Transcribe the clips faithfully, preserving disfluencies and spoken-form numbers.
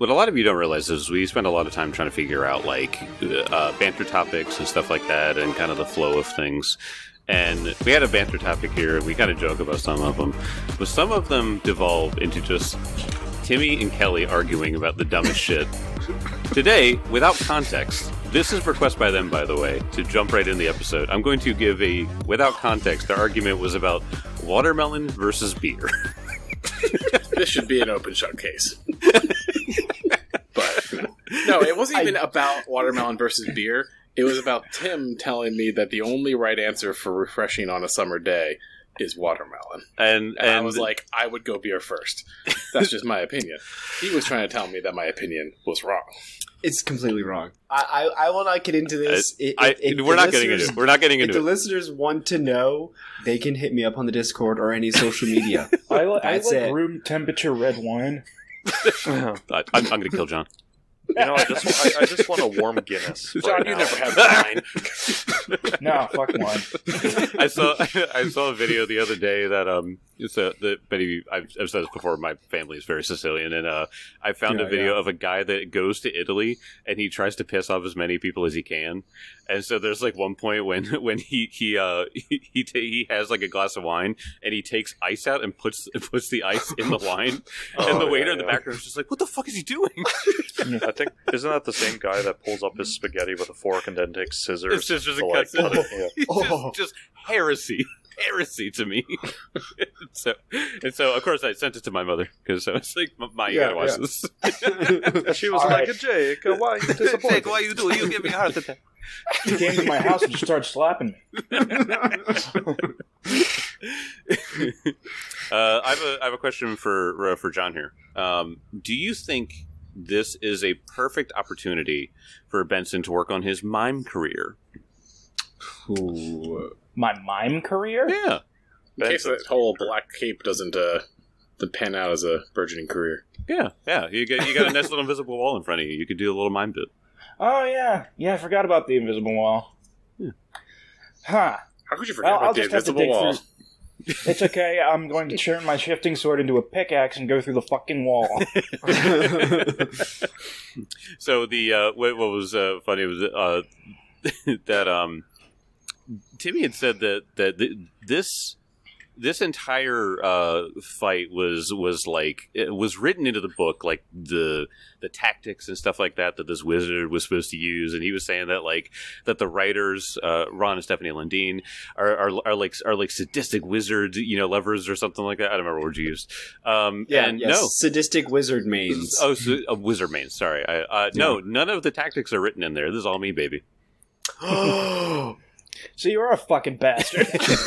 what a lot of you don't realize is we spend a lot of time trying to figure out like uh, banter topics and stuff like that, and kind of the flow of things. And we had a banter topic here, and we kind of joke about some of them, but some of them devolve into just Timmy and Kelly arguing about the dumbest shit. Today, without context, this is request by them, by the way, to jump right in the episode. I'm going to give a, without context, their argument was about watermelon versus beer. This should be an open shut case. But no, it wasn't even I, about watermelon versus beer. It was about Tim telling me that the only right answer for refreshing on a summer day is watermelon. And, and, and I was like, I would go beer first. That's just my opinion. He was trying to tell me that my opinion was wrong. It's completely wrong. I, I, I will not get into this. I, I, if, if we're not getting into it. We're not getting into if it. If the listeners want to know, they can hit me up on the Discord or any social media. I, li- I like it. Room temperature red wine. I, I'm, I'm going to kill John. You know, I just I, I just want a warm Guinness. John, right you now. never had wine. No, fuck wine. I saw I saw a video the other day that um it's a the Betty I've, I've said this before. My family is very Sicilian, and uh I found yeah, a video yeah. of a guy that goes to Italy and he tries to piss off as many people as he can. And so there's like one point when when he he uh he he, ta- he has like a glass of wine and he takes ice out and puts puts the ice in the wine, oh, and the waiter yeah, in the yeah. background is just like, what the fuck is he doing? I think isn't that the same guy that pulls up his spaghetti with a fork and then takes scissors? It's scissors and to, cuts like, it. Yeah. Oh. just, just heresy. Heresy to me. so, and so, of course, I sent it to my mother because I was like, "My, you Yeah, gotta watch yeah. this." And she was All like, right. "Jake, why are you disappointed? Jake, why you do? You give me a heart attack. He came to my house and just started slapping me. uh, I have a I have a question for uh, for John here. Um, do you think this is a perfect opportunity for Benson to work on his mime career? Ooh. My mime career? Yeah. In case that whole black cape doesn't uh, pan out as a burgeoning career. Yeah, yeah. You got you got a nice little invisible wall in front of you. You could do a little mime bit. Oh, yeah. Yeah, I forgot about the invisible wall. Yeah. Huh. How could you forget Well, about I'll the just have to invisible dig wall? through. It's okay. I'm going to turn my shifting sword into a pickaxe and go through the fucking wall. So the uh, what, what was uh, funny was uh, that um, Timmy had said that that th- this this entire uh, fight was was like it was written into the book, like the the tactics and stuff like that that this wizard was supposed to use, and he was saying that like that the writers uh, Ron and Stephanie Lundeen are, are are like are like sadistic wizard, you know, lovers or something like that. I don't remember what word you used. Um, Yeah, and yes. no. Sadistic wizard mains. Oh, so, uh, wizard main. Sorry, I, uh, no, none of the tactics are written in there. This is all me, baby. So you're a fucking bastard.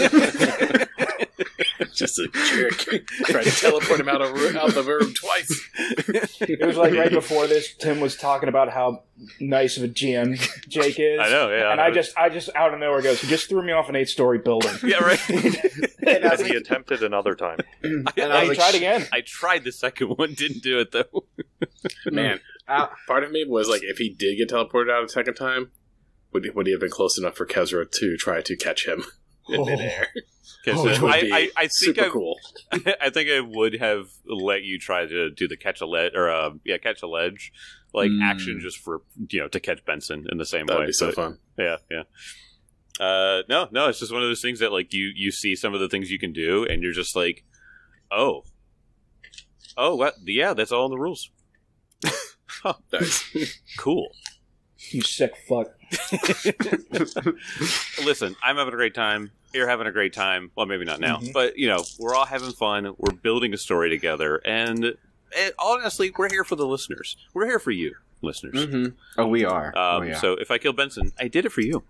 Just a jerk. Tried to teleport him out of, out of the room twice. It was like right before this, Tim was talking about how nice of a G M Jake is. I know, yeah. And I just, I just out of nowhere goes, he just threw me off an eight-story building. Yeah, right. And I was And he like, attempted another time. and And I he was tried like, again. I tried the second one, didn't do it though. Man, uh, part of me was like, if he did get teleported out a second time, would he, would he have been close enough for Kezra to try to catch him in Oh. midair? Oh, Which would I, be I, I think super I, cool. I think I would have let you try to do the catch a ledge or uh, yeah, catch a ledge like Mm. action just for you know to catch Benson in the same That'd way. be so But, fun. Yeah, yeah. Uh, no, no, it's just one of those things that like you you see some of the things you can do, and you're just like, oh, oh, what? Yeah, that's all in the rules. Huh. Nice. Cool. You sick fuck. Listen, I'm having a great time. You're having a great time. Well, maybe not now, Mhm. but you know, we're all having fun. We're building a story together, and, and honestly, we're here for the listeners. We're here for you, listeners. mm-hmm. Oh, we are. Um, oh, yeah. So if I kill Benson, I did it for you.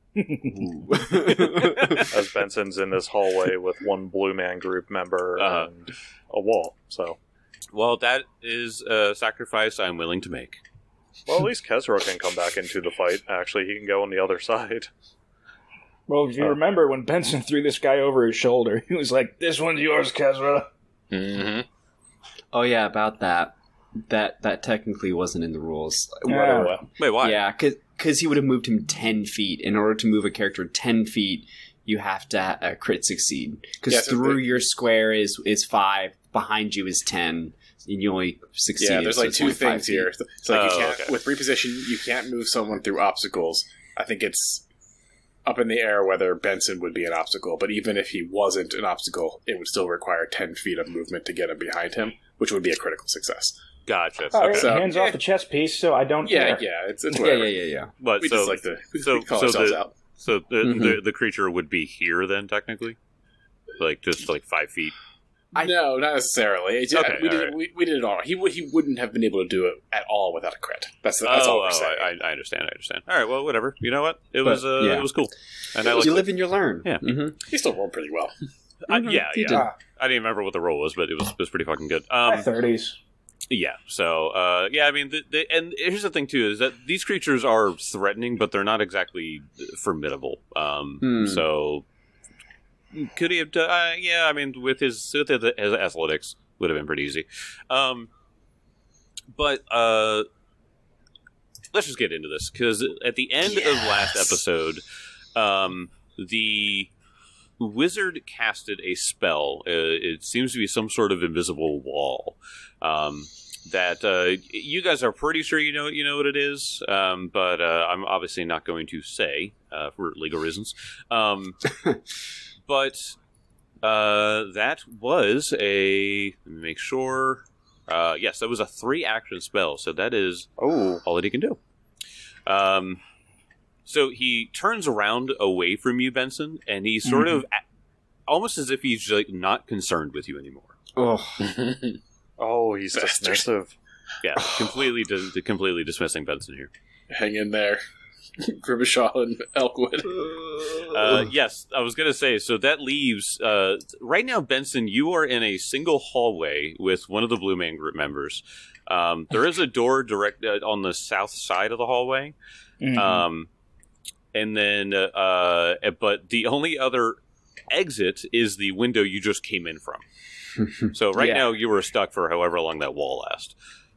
As Benson's in this hallway with one Blue Man Group member Uh-huh. and a wall. So, Well, that is a sacrifice I'm willing to make. well, at least Kezra can come back into the fight. Actually, he can go on the other side. Well, if you Oh. remember when Benson threw this guy over his shoulder, he was like, "This one's yours, Kezra." Mm-hmm. Oh, yeah, about that. That that technically wasn't in the rules. Yeah. What- Wait, why? Yeah, because he would have moved him ten feet. In order to move a character ten feet, you have to uh, crit succeed. Because Yeah, so through the- your square is is five, behind you is ten. and you only succeed. Yeah, there's like two things feet. here. So like oh, you can't okay. with reposition, you can't move someone through obstacles. I think it's up in the air whether Benson would be an obstacle, but even if he wasn't an obstacle, it would still require ten feet of movement to get him behind him, which would be a critical success. Gotcha. Oh, okay. So, hands yeah. off the chess piece, so I don't Yeah, care. yeah, it's, it's Yeah, whatever. yeah, yeah, yeah. But We so, just like to we, so, we call so ourselves the, out. So the, Mm-hmm. the the creature would be here then, technically, like just like five feet. I- no, not necessarily. It's, Okay, we, did, alright. we, we did it all. He would he wouldn't have been able to do it at all without a crit. That's that's oh, all we're oh, saying. I, I understand. I understand. All right. Well, whatever. You know what? It But, was uh, yeah. it was cool, and I You liked it. live and you learn. Yeah. Mm-hmm. He still rolled pretty well. I, yeah, He yeah. did. Ah, I didn't remember what the roll was, but it was it was pretty fucking good. my Um, thirties. yeah. So, uh, yeah. I mean, the, the, and here's the thing too: is that these creatures are threatening, but they're not exactly formidable. Um, Hmm. So, could he have done? Uh, yeah. I mean, with his with his, his athletics, would have been pretty easy. Um, but uh, let's just get into this because at the end Yes. of last episode, um, the wizard casted a spell. Uh, it seems to be some sort of invisible wall. Um, that uh, you guys are pretty sure you know you know what it is, um, but uh, I'm obviously not going to say uh, for legal reasons. Um, but uh, that was a let me make sure. Uh, yes, that was a three action spell, so that is Oh, all that he can do. Um, so he turns around away from you, Benson, and he's sort Mhm. of a- almost as if he's like not concerned with you anymore. Oh, oh, he's Bastard. dismissive. Yeah, completely, dis- completely dismissing Benson here. Hang in there. Grimshaw and Elkwood. Uh, yes, I was going to say, so that leaves, uh, right now, Benson, you are in a single hallway with one of the Blue Man Group members. Um, there is a door direct uh, on the south side of the hallway. Mhm. Um, and then, uh, uh, but the only other exit is the window you just came in from. So right Yeah. now you were stuck for however long that wall lasts.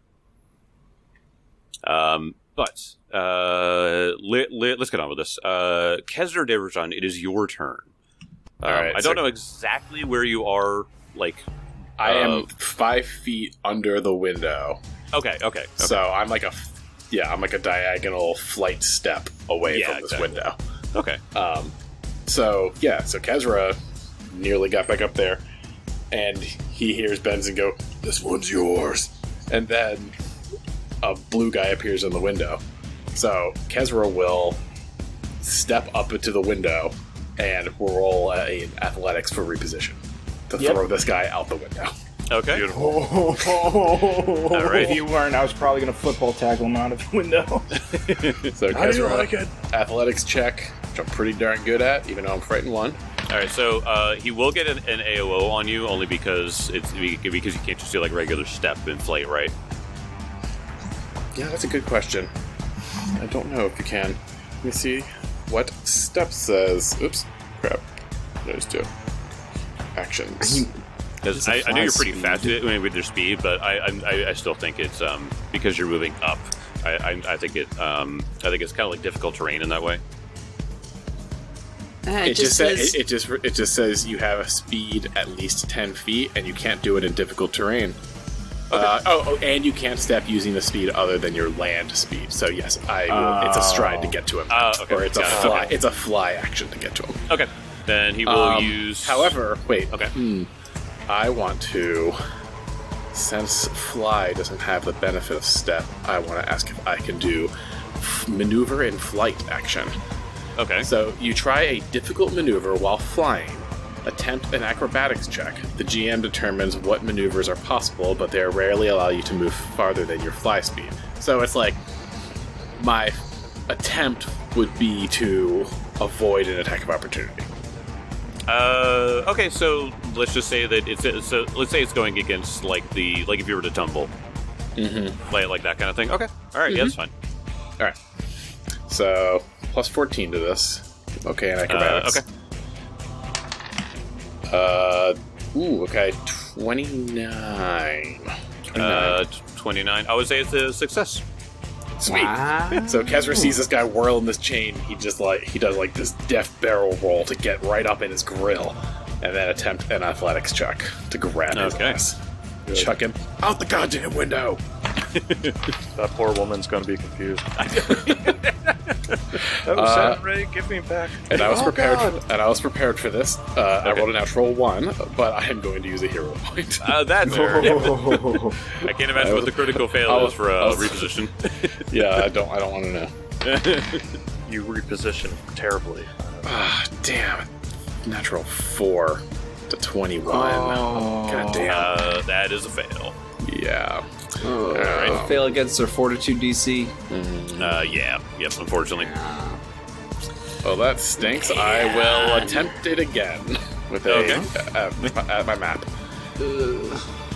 Um, but uh, li- li- let's get on with this. Uh, Kesner Devrajan, it is your turn. Um, All right, I so- don't know exactly where you are. Like, I am Uh, five feet under the window, okay, okay, okay. so I'm like a, yeah, I'm like a diagonal flight step away Yeah, from this exactly. window. okay. Um, so yeah, so Kezra nearly got back up there, and he hears Benson go, "This one's yours," and then a blue guy appears in the window. So Kezra will step up into the window and roll a, athletics for reposition to Yep. throw this guy out the window. Okay. Beautiful. Oh, right. If you weren't, I was probably going to football tackle him out of the window. So How do you Kezra, like it? athletics check, which I'm pretty darn good at, even though I'm frightened one. All right, so uh, he will get an, an A O O on you only because it's because you can't just do like regular step and flight, right? Yeah, that's a good question. I don't know if you can. Let me see what step says. Oops, crap. There's two actions. Because It's a I, I know you're fly pretty speed. fast I mean, with your speed, but I, I I still think it's um because you're moving up. I I, I think it um I think it's kind of like difficult terrain in that way. Uh, It, just says says it, it just it just says you have a speed at least ten feet, and you can't do it in difficult terrain. Uh, oh, oh, and you can't step using the speed other than your land speed. So yes, I will. It's a stride to get to him, Oh, okay. or it's a Got it. fly. Okay. It's a fly action to get to him. Okay, then he will Um, use. However, wait. Okay. Hmm. I want to. Since fly doesn't have the benefit of step, I want to ask if I can do f- maneuver in flight action. Okay. So you try a difficult maneuver while flying. Attempt an acrobatics check. The G M determines what maneuvers are possible, but they rarely allow you to move farther than your fly speed. So it's like my attempt would be to avoid an attack of opportunity. Uh, okay, so let's just say that it's so. Let's say it's going against like the like if you were to tumble, Mm-hmm. like like that kind of thing. Okay, all right, yeah, that's fine. All right. So plus fourteen to this. Okay, and Uh, acrobatics. okay, Uh, ooh, okay, twenty-nine. uh, twenty-nine. I would say it's a success. Sweet. Wow. So Kezra sees this guy whirling this chain. He just like he does like this deft barrel roll to get right up in his grill, and then attempt an athletics check to grab his Okay. ass. Good. Chuck him out the goddamn window. That poor woman's going to be confused. Oh, uh, Ray, give me back. And I was oh, prepared. For, and I was prepared for this. Uh, okay. I rolled a natural one, but I am going to use a hero point. Uh, that's fair. I can't imagine what the critical fail I'll, is for a uh, reposition. Yeah, I don't. I don't want to know. You reposition terribly. Ah, oh, damn! Natural four to twenty-one. Oh, God damn! Uh, that is a fail. Yeah. Oh, all right. Fail against their fortitude D C. Mm-hmm. Uh, yeah. Yep. Unfortunately. Well, that stinks. Yeah. I will attempt it again with a okay. uh, uh, at my map. Uh.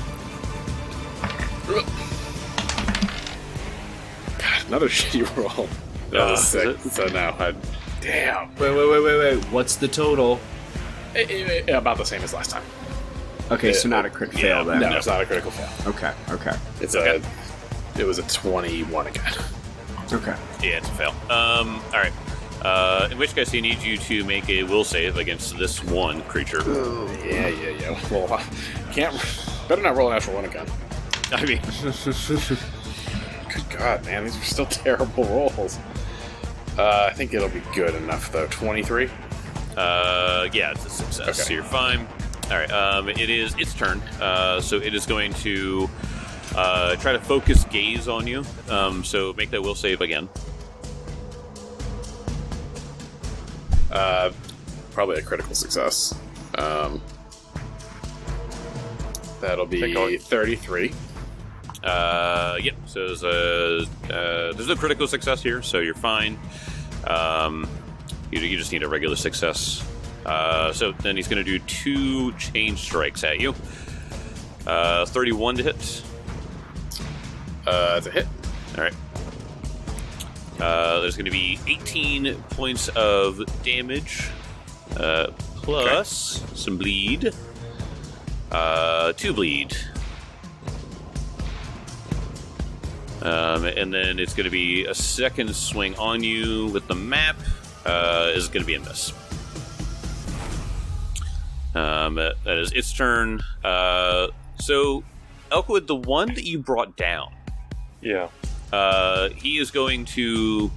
God, another shitty roll. That uh, was sick. So now, I, damn. Wait, wait, wait, wait, wait. What's the total? It, it, it, about the same as last time. Okay, it, so not a crit yeah, fail then. No, it's not a critical fail. Okay, okay. It's okay. a. It was a twenty-one again. Okay. Yeah, it's a fail. Um. All right. Uh, in which case, I need you to make a will save against this one creature. Ooh. Yeah, yeah, yeah. Well, I can't. Better not roll a natural one again. I mean. Good God, man, these are still terrible rolls. Uh, I think it'll be good enough though. Twenty-three. Uh, yeah, it's a success. Okay. So you're fine. All right. Um, it is its turn. Uh, so it is going to uh, try to focus gaze on you. Um, so make that will save again. Uh, probably a critical success. Um, that'll be thirty-three. Uh, yep. So there's a uh, there's no critical success here, so you're fine. Um, you, you just need a regular success. Uh, so then he's going to do two change strikes at you. Uh, thirty-one to hit. Uh, that's a hit. All right. Uh, there's going to be eighteen points of damage, uh, plus okay. some bleed. Uh, two bleed. Um, and then it's going to be a second swing on you with the map. Uh, is going to be a miss. Um, that is its turn. Uh, so, Elkwood, the one that you brought down. Yeah. Uh, he is going to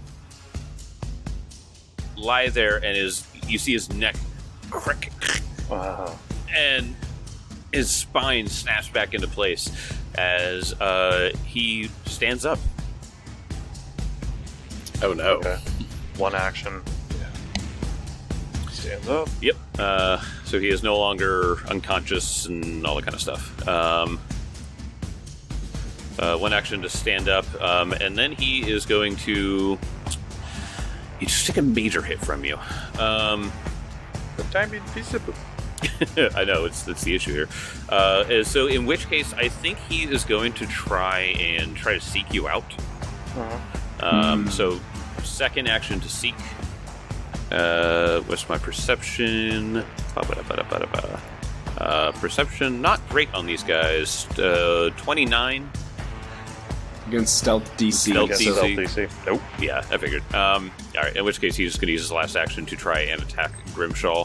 lie there, and his you see his neck crick, uh-huh. and his spine snaps back into place as uh, he stands up. Oh no! Okay. One action. Stands up. Yep. Uh, so he is no longer unconscious and all that kind of stuff. Um, uh, one action to stand up, um, and then he is going to. He just take a major hit from you. Um, but I'm invisible. I know it's that's the issue here. Uh, so in which case, I think he is going to try and try to seek you out. Uh-huh. Um, Mm. So second action to seek. Uh, what's my perception? Uh, perception, not great on these guys. Uh, twenty-nine. Against stealth D C. Stealth D C. Stealth D C. Nope. Yeah, I figured. Um, alright, in which case he's just going to use his last action to try and attack Grimshaw.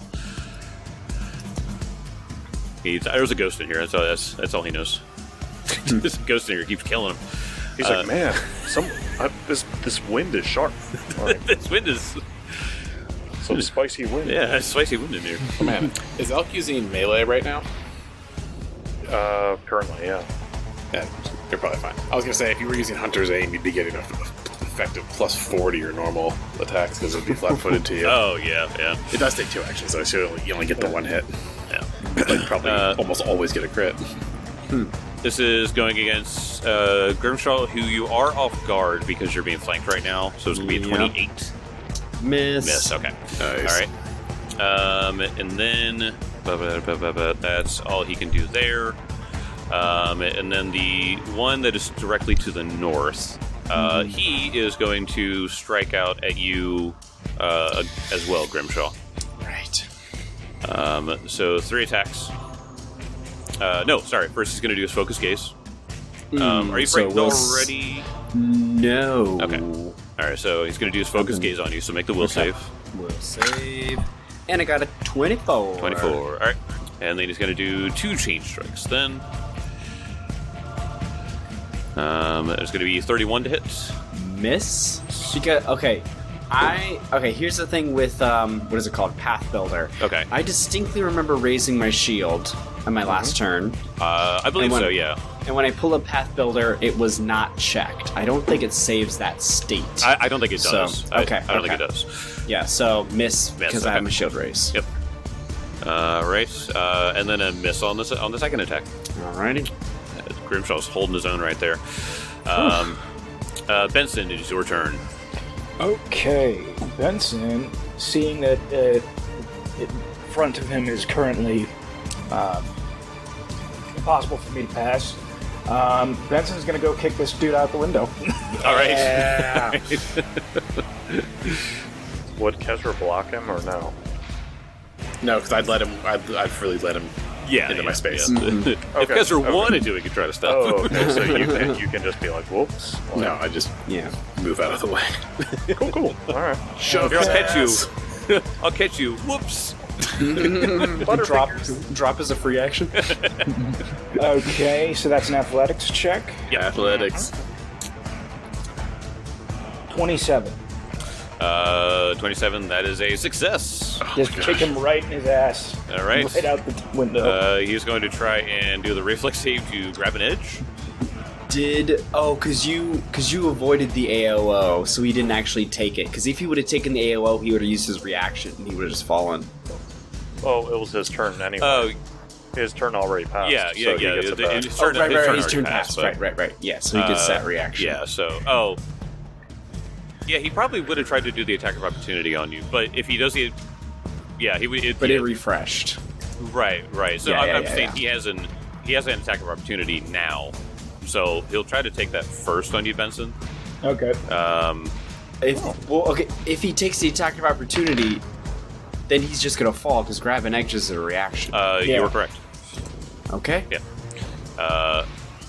He's, there's a ghost in here, that's all, that's, that's all he knows. This ghost in here keeps killing him. He's uh, like, man, some uh, this this wind is sharp. Like, this wind is... Some spicy wind. Yeah, spicy wind in here. Oh, man. Is Elk using melee right now? Uh, currently, yeah. Yeah, you're probably fine. I was going to say, if you were using Hunter's Aim, you'd be getting an effective plus four to your normal attacks because it would be flat-footed to you. Oh, yeah, yeah. It does take two actions, though, so you only, you only get the one hit. Yeah. Like, probably uh, almost always get a crit. Hmm. This is going against uh, Grimshaw, who you are off guard because you're being flanked right now, so it's going to be a twenty-eight. Yep. Miss. Miss, okay. Nice. All right. Um, and then blah, blah, blah, blah, blah, that's all he can do there. Um, and then the one that is directly to the north, uh, mm-hmm. he is going to strike out at you uh, as well, Grimshaw. Right. Um, so three attacks. Uh, no, sorry. First he's going to do his focus gaze. Um, are you so frightened we'll already? S- no. Okay. All right, so he's going to do his focus gaze on you, so make the will okay. save. Will save. And I got a twenty-four. twenty-four. All right. And then he's going to do two change strikes then. Um, it's going to be thirty-one to hit. Miss? Because, okay, I... Okay, here's the thing with, um, what is it called? Path Builder. Okay. I distinctly remember raising my shield on my mm-hmm. last turn. Uh, I believe when, so, yeah. And when I pull up Path Builder, it was not checked. I don't think it saves that state. I, I don't think it does. So, okay. I, I don't okay. think it does. Yeah, so miss, because okay. I have a shield raise. Yep. Uh, right, uh, and then a miss on the, on the second attack. Alrighty. Uh, Grimshaw's holding his own right there. Um, uh, Benson, it is your turn. Okay, Benson, seeing that uh, in front of him is currently uh, impossible for me to pass, um, Benson's going to go kick this dude out the window. All right. Yeah. Would Kezra block him or no? No, because I'd let him. I'd, I'd freely let him yeah, into yeah, my space. Yeah. Mm-hmm. If okay, Kezra okay. wanted to, he could try to stop. Oh, okay. So you can you can just be like, whoops. Like, no, I just yeah move out of the way. Cool, cool. All right. Shove I'll catch you. I'll catch you. Whoops. drop, drop is a free action. Okay, so that's an athletics check. Yeah, athletics. twenty-seven. Uh, twenty-seven. That is a success. Oh, Just kick him right in his ass. All right. Right out the window. Uh, he's going to try and do the reflex save to grab an edge. Did oh, cause you cause you avoided the A O O, so he didn't actually take it. Cause if he would have taken the A O O, he would have used his reaction, and he would have just fallen. Oh, it was his turn anyway. Oh, his turn already passed. yeah, yeah, so yeah. He gets The- it back. his Oh, turn, right, his right, turn his already turn passed, passed. but- Right, right, right. Yeah, so he gets Uh, that reaction. Yeah. So, oh, yeah. He probably would have tried to do the attack of opportunity on you, but if he does it, yeah, he would. It, But yeah, it refreshed. right, right. So Yeah, I'm, yeah, I'm yeah, saying yeah. he has an he has an attack of opportunity now, so he'll try to take that first on you, Benson. Okay. Um, If well, okay, if he takes the attack of opportunity, then he's just gonna fall because grab an edge is a reaction. uh, Yeah. you were correct. Okay. Yeah. Uh,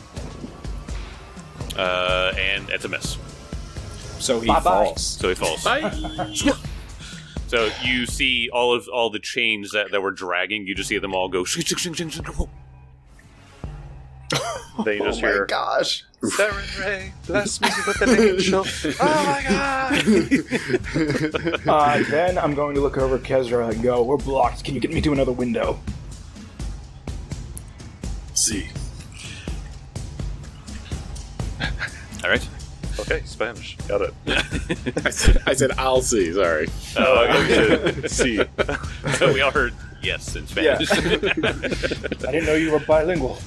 uh, and it's a miss. So he Bye-bye. falls. So he falls. Bye. So you see all of all the chains that, that were dragging. You just see them all go. Shing, shing, shing, shing, shing. They just oh hear, my gosh! Saren Ray, bless me with an angel. Oh my god! Uh, then I'm going to look over at Kezra and go, we're blocked. Can you get me to another window? See. All right. Okay, Spanish. Got it. I said, I said, I'll see. Sorry. Oh, okay. See. So we all heard yes in Spanish. I didn't know you were bilingual.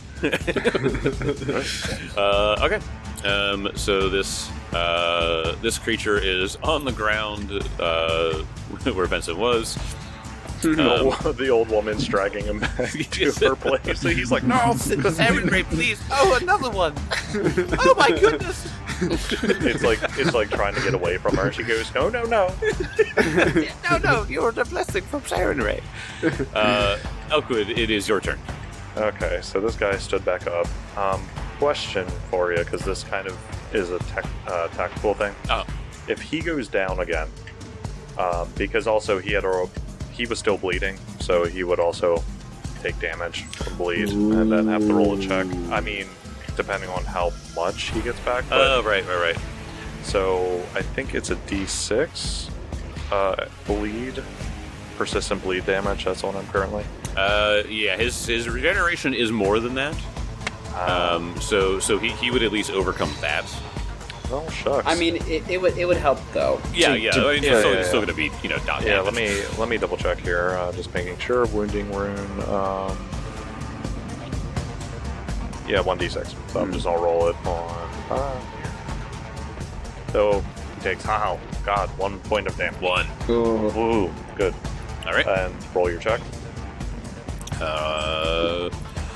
uh, okay. Um, so this uh, this creature is on the ground uh, where Benson was. Um, The old woman's dragging him back to her place. So he's like, no, Saren Ray, please. Oh, another one. Oh my goodness. it's like it's like trying to get away from her. She goes, no, no, no. No, no, you're the blessing from Saren Ray. Uh, Elkwood, it is your turn. Okay, so this guy stood back up. Um, question for you, because this kind of is a tech, uh, tactical thing. Oh. If he goes down again, um, because also he had a, he was still bleeding, so he would also take damage from bleed and then have to roll a check. I mean, depending on how much he gets back. But, Oh, right, right, right. So I think it's a D six uh, bleed, persistent bleed damage. That's on him currently. Uh, yeah, his his regeneration is more than that. Um, so so he, he would at least overcome that. Oh shucks. I mean, it, it would it would help though. Yeah, to- yeah. to- I mean, yeah, it's still, yeah, it's still yeah. going to be you know dot yeah. damage. Let me let me double check here. Uh, just making sure. Wounding rune. Um, yeah, one d six. So I'm just I'll roll it on. Uh, so he takes how God one point of damage. One. Ooh. Ooh, good. All right. And roll your check. Uh,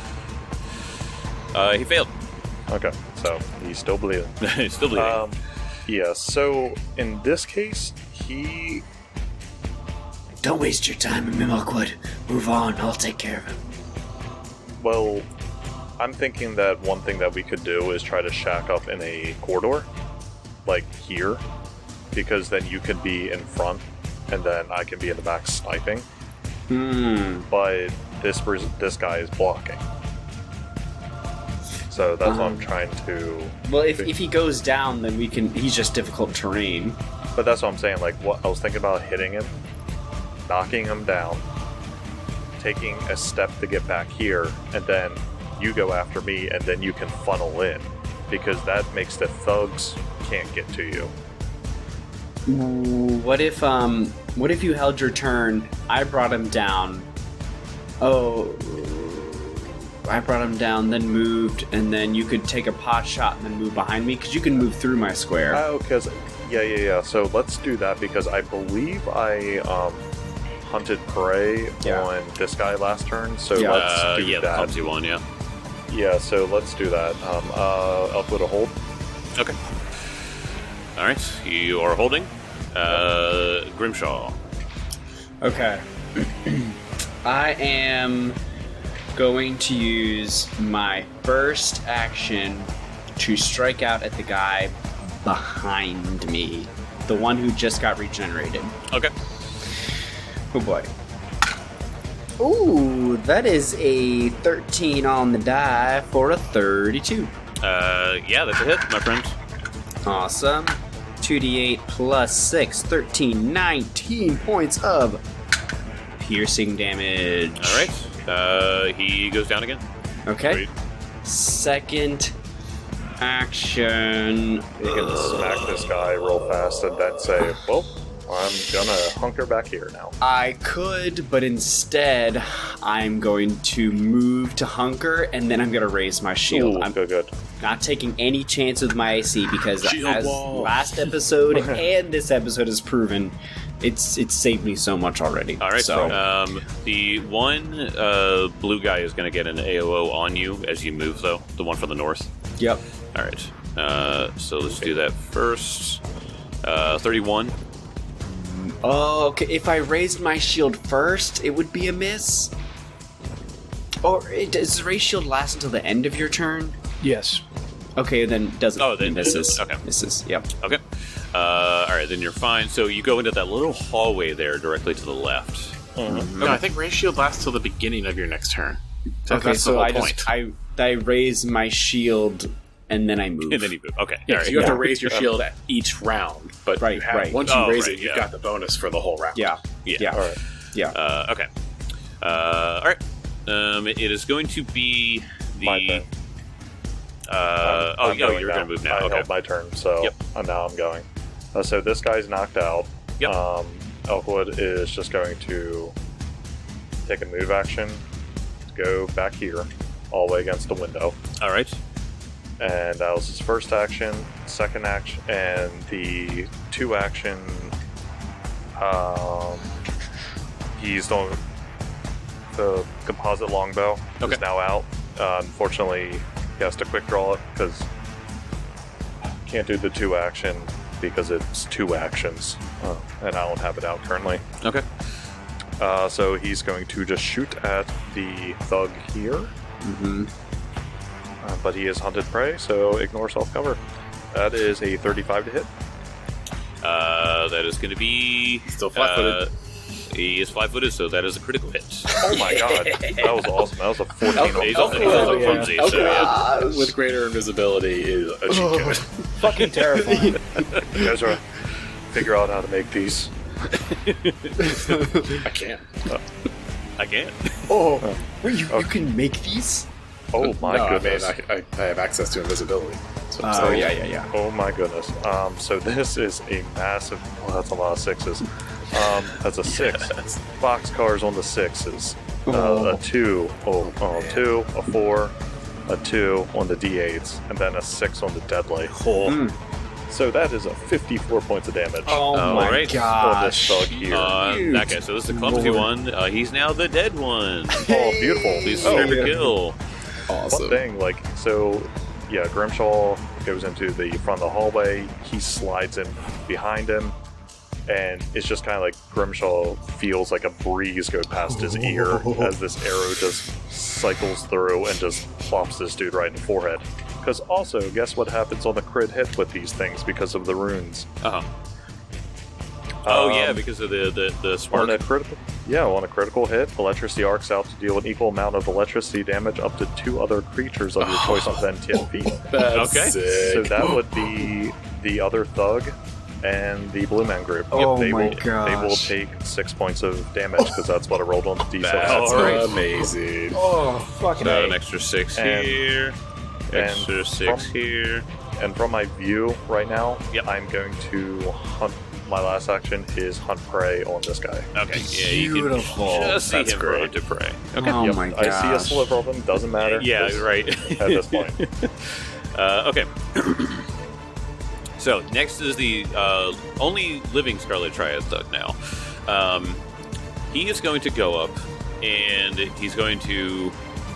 uh, he failed. Okay, so he's still bleeding. He's still bleeding. Um, yeah, so in this case, he... Don't waste your time, Mimilkwood. Move on. I'll take care of him. Well, I'm thinking that one thing that we could do is try to shack up in a corridor, like here, because then you can be in front, and then I can be in the back sniping. Hmm. But this person, this guy is blocking. So that's um, what I'm trying to... Well, if, if he goes down, then we can... He's just difficult terrain. But that's what I'm saying. Like, what I was thinking about hitting him, knocking him down, taking a step to get back here, and then you go after me, and then you can funnel in. Because that makes the thugs can't get to you. Ooh, what if, um... What if you held your turn, I brought him down... Oh... I brought him down, then moved, and then you could take a pot shot and then move behind me, because you can move through my square. Oh, because... Yeah, yeah, yeah. So let's do that, because I believe I, um... hunted prey Yeah. on this guy last turn, so Yeah. let's Uh, do yeah, the that. clumsy one, yeah. Yeah, so let's do that. Um, uh, Elfwood a hold. Okay. Alright, you are holding. Uh, Grimshaw. Okay. I am going to use my first action to strike out at the guy behind me. The one who just got regenerated. Okay. Oh boy. Ooh, that is a thirteen on the die for a thirty-two. Uh, yeah, that's a hit, my friend. Awesome. two d eight plus six, thirteen, nineteen points of piercing damage. Alright. Uh, he goes down again. Okay. Sweet. Second action. You can smack this guy real fast and then say, well, I'm gonna hunker back here now. I could, but instead, I'm going to move to hunker, and then I'm going to raise my shield. Ooh, I'm good, good. not taking any chance with my A C because, Shield as wall. last episode and this episode has proven, it's it's saved me so much already. All right. So, Um, the one uh, blue guy is going to get an A O O on you as you move, though. The one from the north. yep. All right. Uh, so let's do that first. Uh, thirty-one. Oh, okay. If I raised my shield first, it would be a miss. Or it, does the raise shield last until the end of your turn? Yes. Okay, then doesn't. Oh, then misses. okay. Misses. Yep. Okay. Uh, all right, then you're fine. So you go into that little hallway there, directly to the left. No, I think raise shield lasts till the beginning of your next turn. So Okay, that's so the whole I point. just I I raise my shield and then I move. And then you move. Okay. yeah, all so right. you have Yeah. to raise your shield at each round, but Right, you have, right. once you Oh, raise right, it, you've yeah. got the bonus for the whole round. Yeah. Yeah. Yeah. All right. Yeah. Uh, okay. Uh, all right. Um, it is going to be the. My turn. Uh, I'm- oh, I'm yeah, going you're now. going to move now. I Okay. held my turn, so Yep. uh, now I'm going. Uh, so this guy's knocked out. Yep. Um, Elfwood is just going to take a move action, go back here, all the way against the window. All right. And that was his first action, second action, and the two action. Um, he's on the composite longbow. Okay. Is now out. Uh, unfortunately, he has to quick draw it because can't do the two action because it's two actions, uh, and I don't have it out currently. Okay. Uh, so he's going to just shoot at the thug here. Mm-hmm. Uh, but he is hunted prey, so ignore self cover. That is a thirty-five to hit. Uh, that is going to be Still flat-footed. Uh, he is flat-footed, so that is a critical hit. Oh my god, that was awesome. That was a fourteen. Elfwood- He's on also, the he's die. also yeah. clumsy, so yeah. Elfwood with greater invisibility is a cheat Oh. code. Fucking terrifying. You guys are figure out how to make these. I can't. I can. Oh, wait, you, you Okay. can make these? Oh my no, goodness. I, mean, I, I, I have access to invisibility. So I'm Oh saying. yeah, yeah, yeah. Oh my goodness. Um, so this is a massive. Well, that's a lot of sixes. Um, that's a six. Yes. Boxcars on the sixes. Uh, Oh. a two, oh, oh, two, a four, a two on the d eights, and then a six on the deadly. Mm. So that is a fifty-four points of damage Oh All my right. on this gosh. thug here. Uh, Huge. that guy. So this is the clumsy Lord. one. Uh, he's now the dead one. Oh, beautiful. Please Oh, strip a yeah. kill. Awesome. One thing, like, so, yeah, Grimshaw goes into the front of the hallway. He slides in behind him, and it's just kind of like Grimshaw feels like a breeze go past his ear as this arrow just cycles through and just plops this dude right in the forehead. Because also, guess what happens on the crit hit with these things because of the runes? Uh huh. Oh Um, yeah, because of the the, the On spark. a critical, yeah, on a critical hit, electricity arcs out to deal an equal amount of electricity damage up to two other creatures of your choice within ten feet. That's Okay. sick. So that would be the other thug and the Blue Man group. Oh they my will, They will gosh. take six points of damage because that's what I rolled on the D six. That's All right. amazing. Oh, fucking So A. an extra six And- here, extra and six from- here. And from my view right now, Yep. I'm going to hunt. My last action is hunt prey on this guy. Okay, yeah, you can Beautiful. just see That's him great. prone to prey. Okay. Oh Yep, my I see a gosh. sliver of him. Doesn't matter. Yeah, Just right. At this point, Uh, okay. So next is the uh, only living Scarlet Triad thug now. Um, he is going to go up, and he's going to.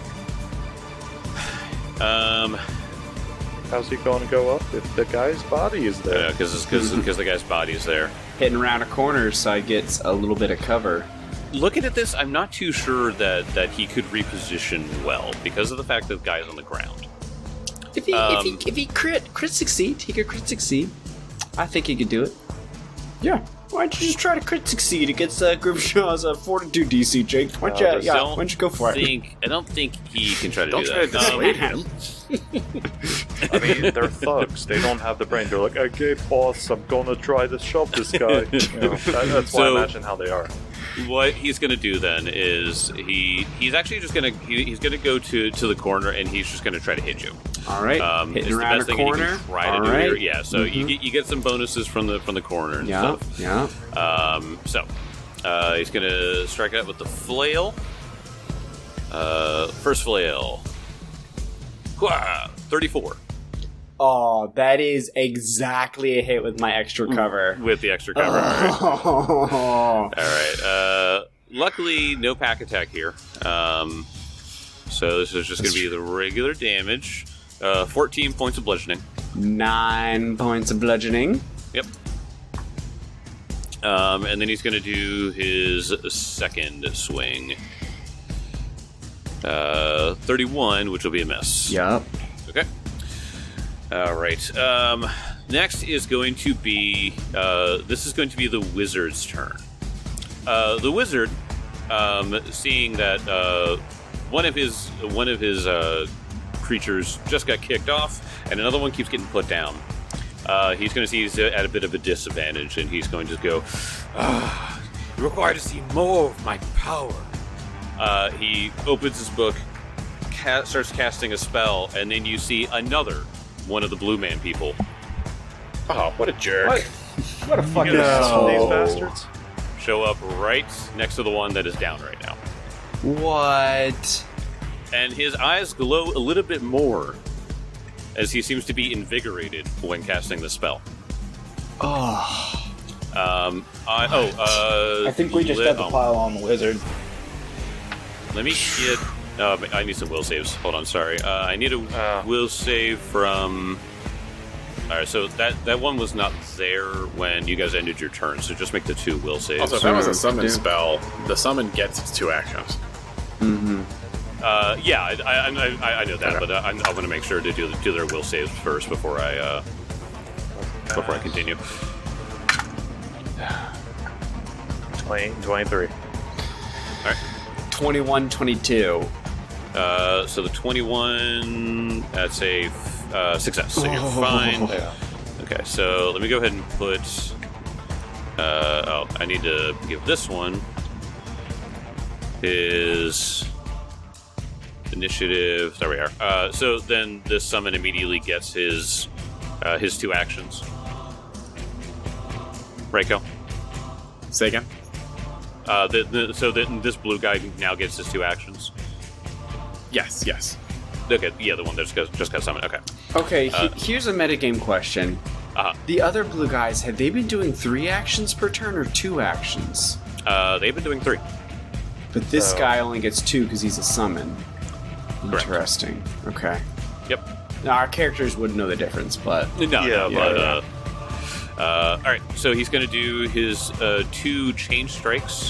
Um, how's he going to go up if the guy's body is there? because because because the guy's body is there. Hitting around a corner so I get a little bit of cover. Looking at this, I'm not too sure that that he could reposition well because of the fact that the guy's on the ground. If he, Um, if he, if he crit, crit succeed, he could crit succeed. I think he could do it. Yeah. Why don't you just try to crit succeed against uh, Grimshaw's uh, fortitude D C, Jake? Why don't you, Uh, yeah, don't why don't you go for it? Think I don't think he can try to Don't do try to that. Um, dissuade him. I mean, they're thugs. They don't have the brain. They're like, okay, boss, I'm gonna try to shove this guy. You know, that, that's why So- I imagine how they are. What he's going to do then is he he's actually just going to he, he's going to go to to the corner and he's just going to try to hit you. All right. Um, Hitting it's the around best a thing corner. you can try to All do right. here. Yeah, so you Mhm. get you get some bonuses from the from the corner and Yeah. stuff. Yeah. Um, so uh, he's going to strike out with the flail. Uh, first flail. Wah! thirty-four Oh, that is exactly a hit with my extra cover. with the extra cover. All right. Oh. All right. Uh, luckily, no pack attack here. Um, so this is just going to be the regular damage. Uh, fourteen points of bludgeoning. Nine points of bludgeoning. Yep. Um, and then he's going to do his second swing. Uh, thirty-one, which will be a miss. Yep. Okay. All right. Um, next is going to be uh, this is going to be the wizard's turn. Uh, the wizard, um, seeing that uh, one of his one of his uh, creatures just got kicked off, and another one keeps getting put down. Uh, he's going to see he's at a bit of a disadvantage, and he's going to go. Ah, you require to see more of my power. Uh, he opens his book, ca- starts casting a spell, and then you see another one of the Blue Man people Oh, what a jerk. What? What a fucking No. asshole, these bastards. show up right next to the one that is down right now. What? And his eyes glow a little bit more as he seems to be invigorated when casting the spell. Oh. Um, I, oh, uh, I think we just let, got the um, pile on the wizard. Let me get. Uh, I need some will saves. Hold on, sorry. Uh, I need a Uh. will save from. All right, so that that one was not there when you guys ended your turn. So just make the two will saves. Also, if that was a summon Yeah. spell, the summon gets its two actions. Mm-hmm. Uh, yeah, I, I, I, I know that, but I, I want to make sure to do do their will saves first before I uh, before I continue. twenty, twenty-three. All right. twenty-one, twenty-two. Uh, so the twenty-one, that's a uh, success. So you're fine. Yeah. Okay, so let me go ahead and put. Uh, oh, I need to give this one his initiative. There we are. Uh, so then this summon immediately gets his uh, his two actions. Reiko. Say again? Uh, the, the, so then this blue guy now gets his two actions. Yes, yes. Okay, yeah, the one that just got, just got summoned. Okay. Okay, Uh, he- here's a metagame question. Uh-huh. The other blue guys, have they been doing three actions per turn or two actions? Uh, they've been doing three. But this So- guy only gets two because he's a summon. Correct. Interesting. Okay. Yep. Now, our characters wouldn't know the difference, but No, Yeah, no, yeah, but, yeah. uh, uh, all right. So he's going to do his uh, two chain strikes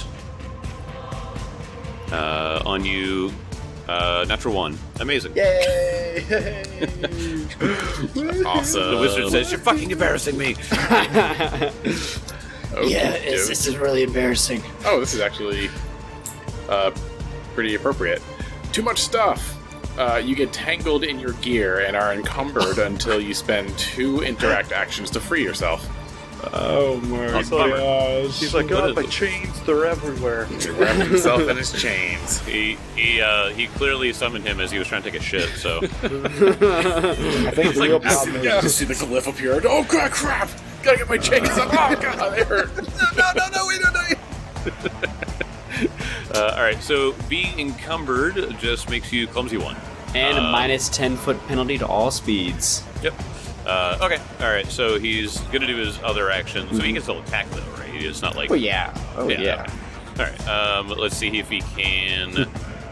uh, on you. Uh, natural one. Amazing. yay! Awesome. The wizard says, "You're fucking embarrassing me." Okay, yeah, it's, this is really embarrassing. Oh, this is actually uh, pretty appropriate. Too much stuff. Uh, you get tangled in your gear and are encumbered until you spend two interact actions to free yourself. Oh my He's like, gosh. he's like, God, my chains, they're everywhere. He wrapped himself in his chains. He he uh, he clearly summoned him as he was trying to take a shit. So I think the real problem Yeah, is see the glyph appear. Oh god, crap! Gotta get my chains up. Oh god, they hurt. No, no, no, wait, no, no. uh, all right, so being encumbered just makes you clumsy one, And a Uh, minus ten foot penalty to all speeds. Yep. Uh, okay. All right. So he's gonna do his other action. So he can still attack though, right? It's not like. Oh yeah. Oh Yeah. yeah. okay. All right. Um, let's see if he can.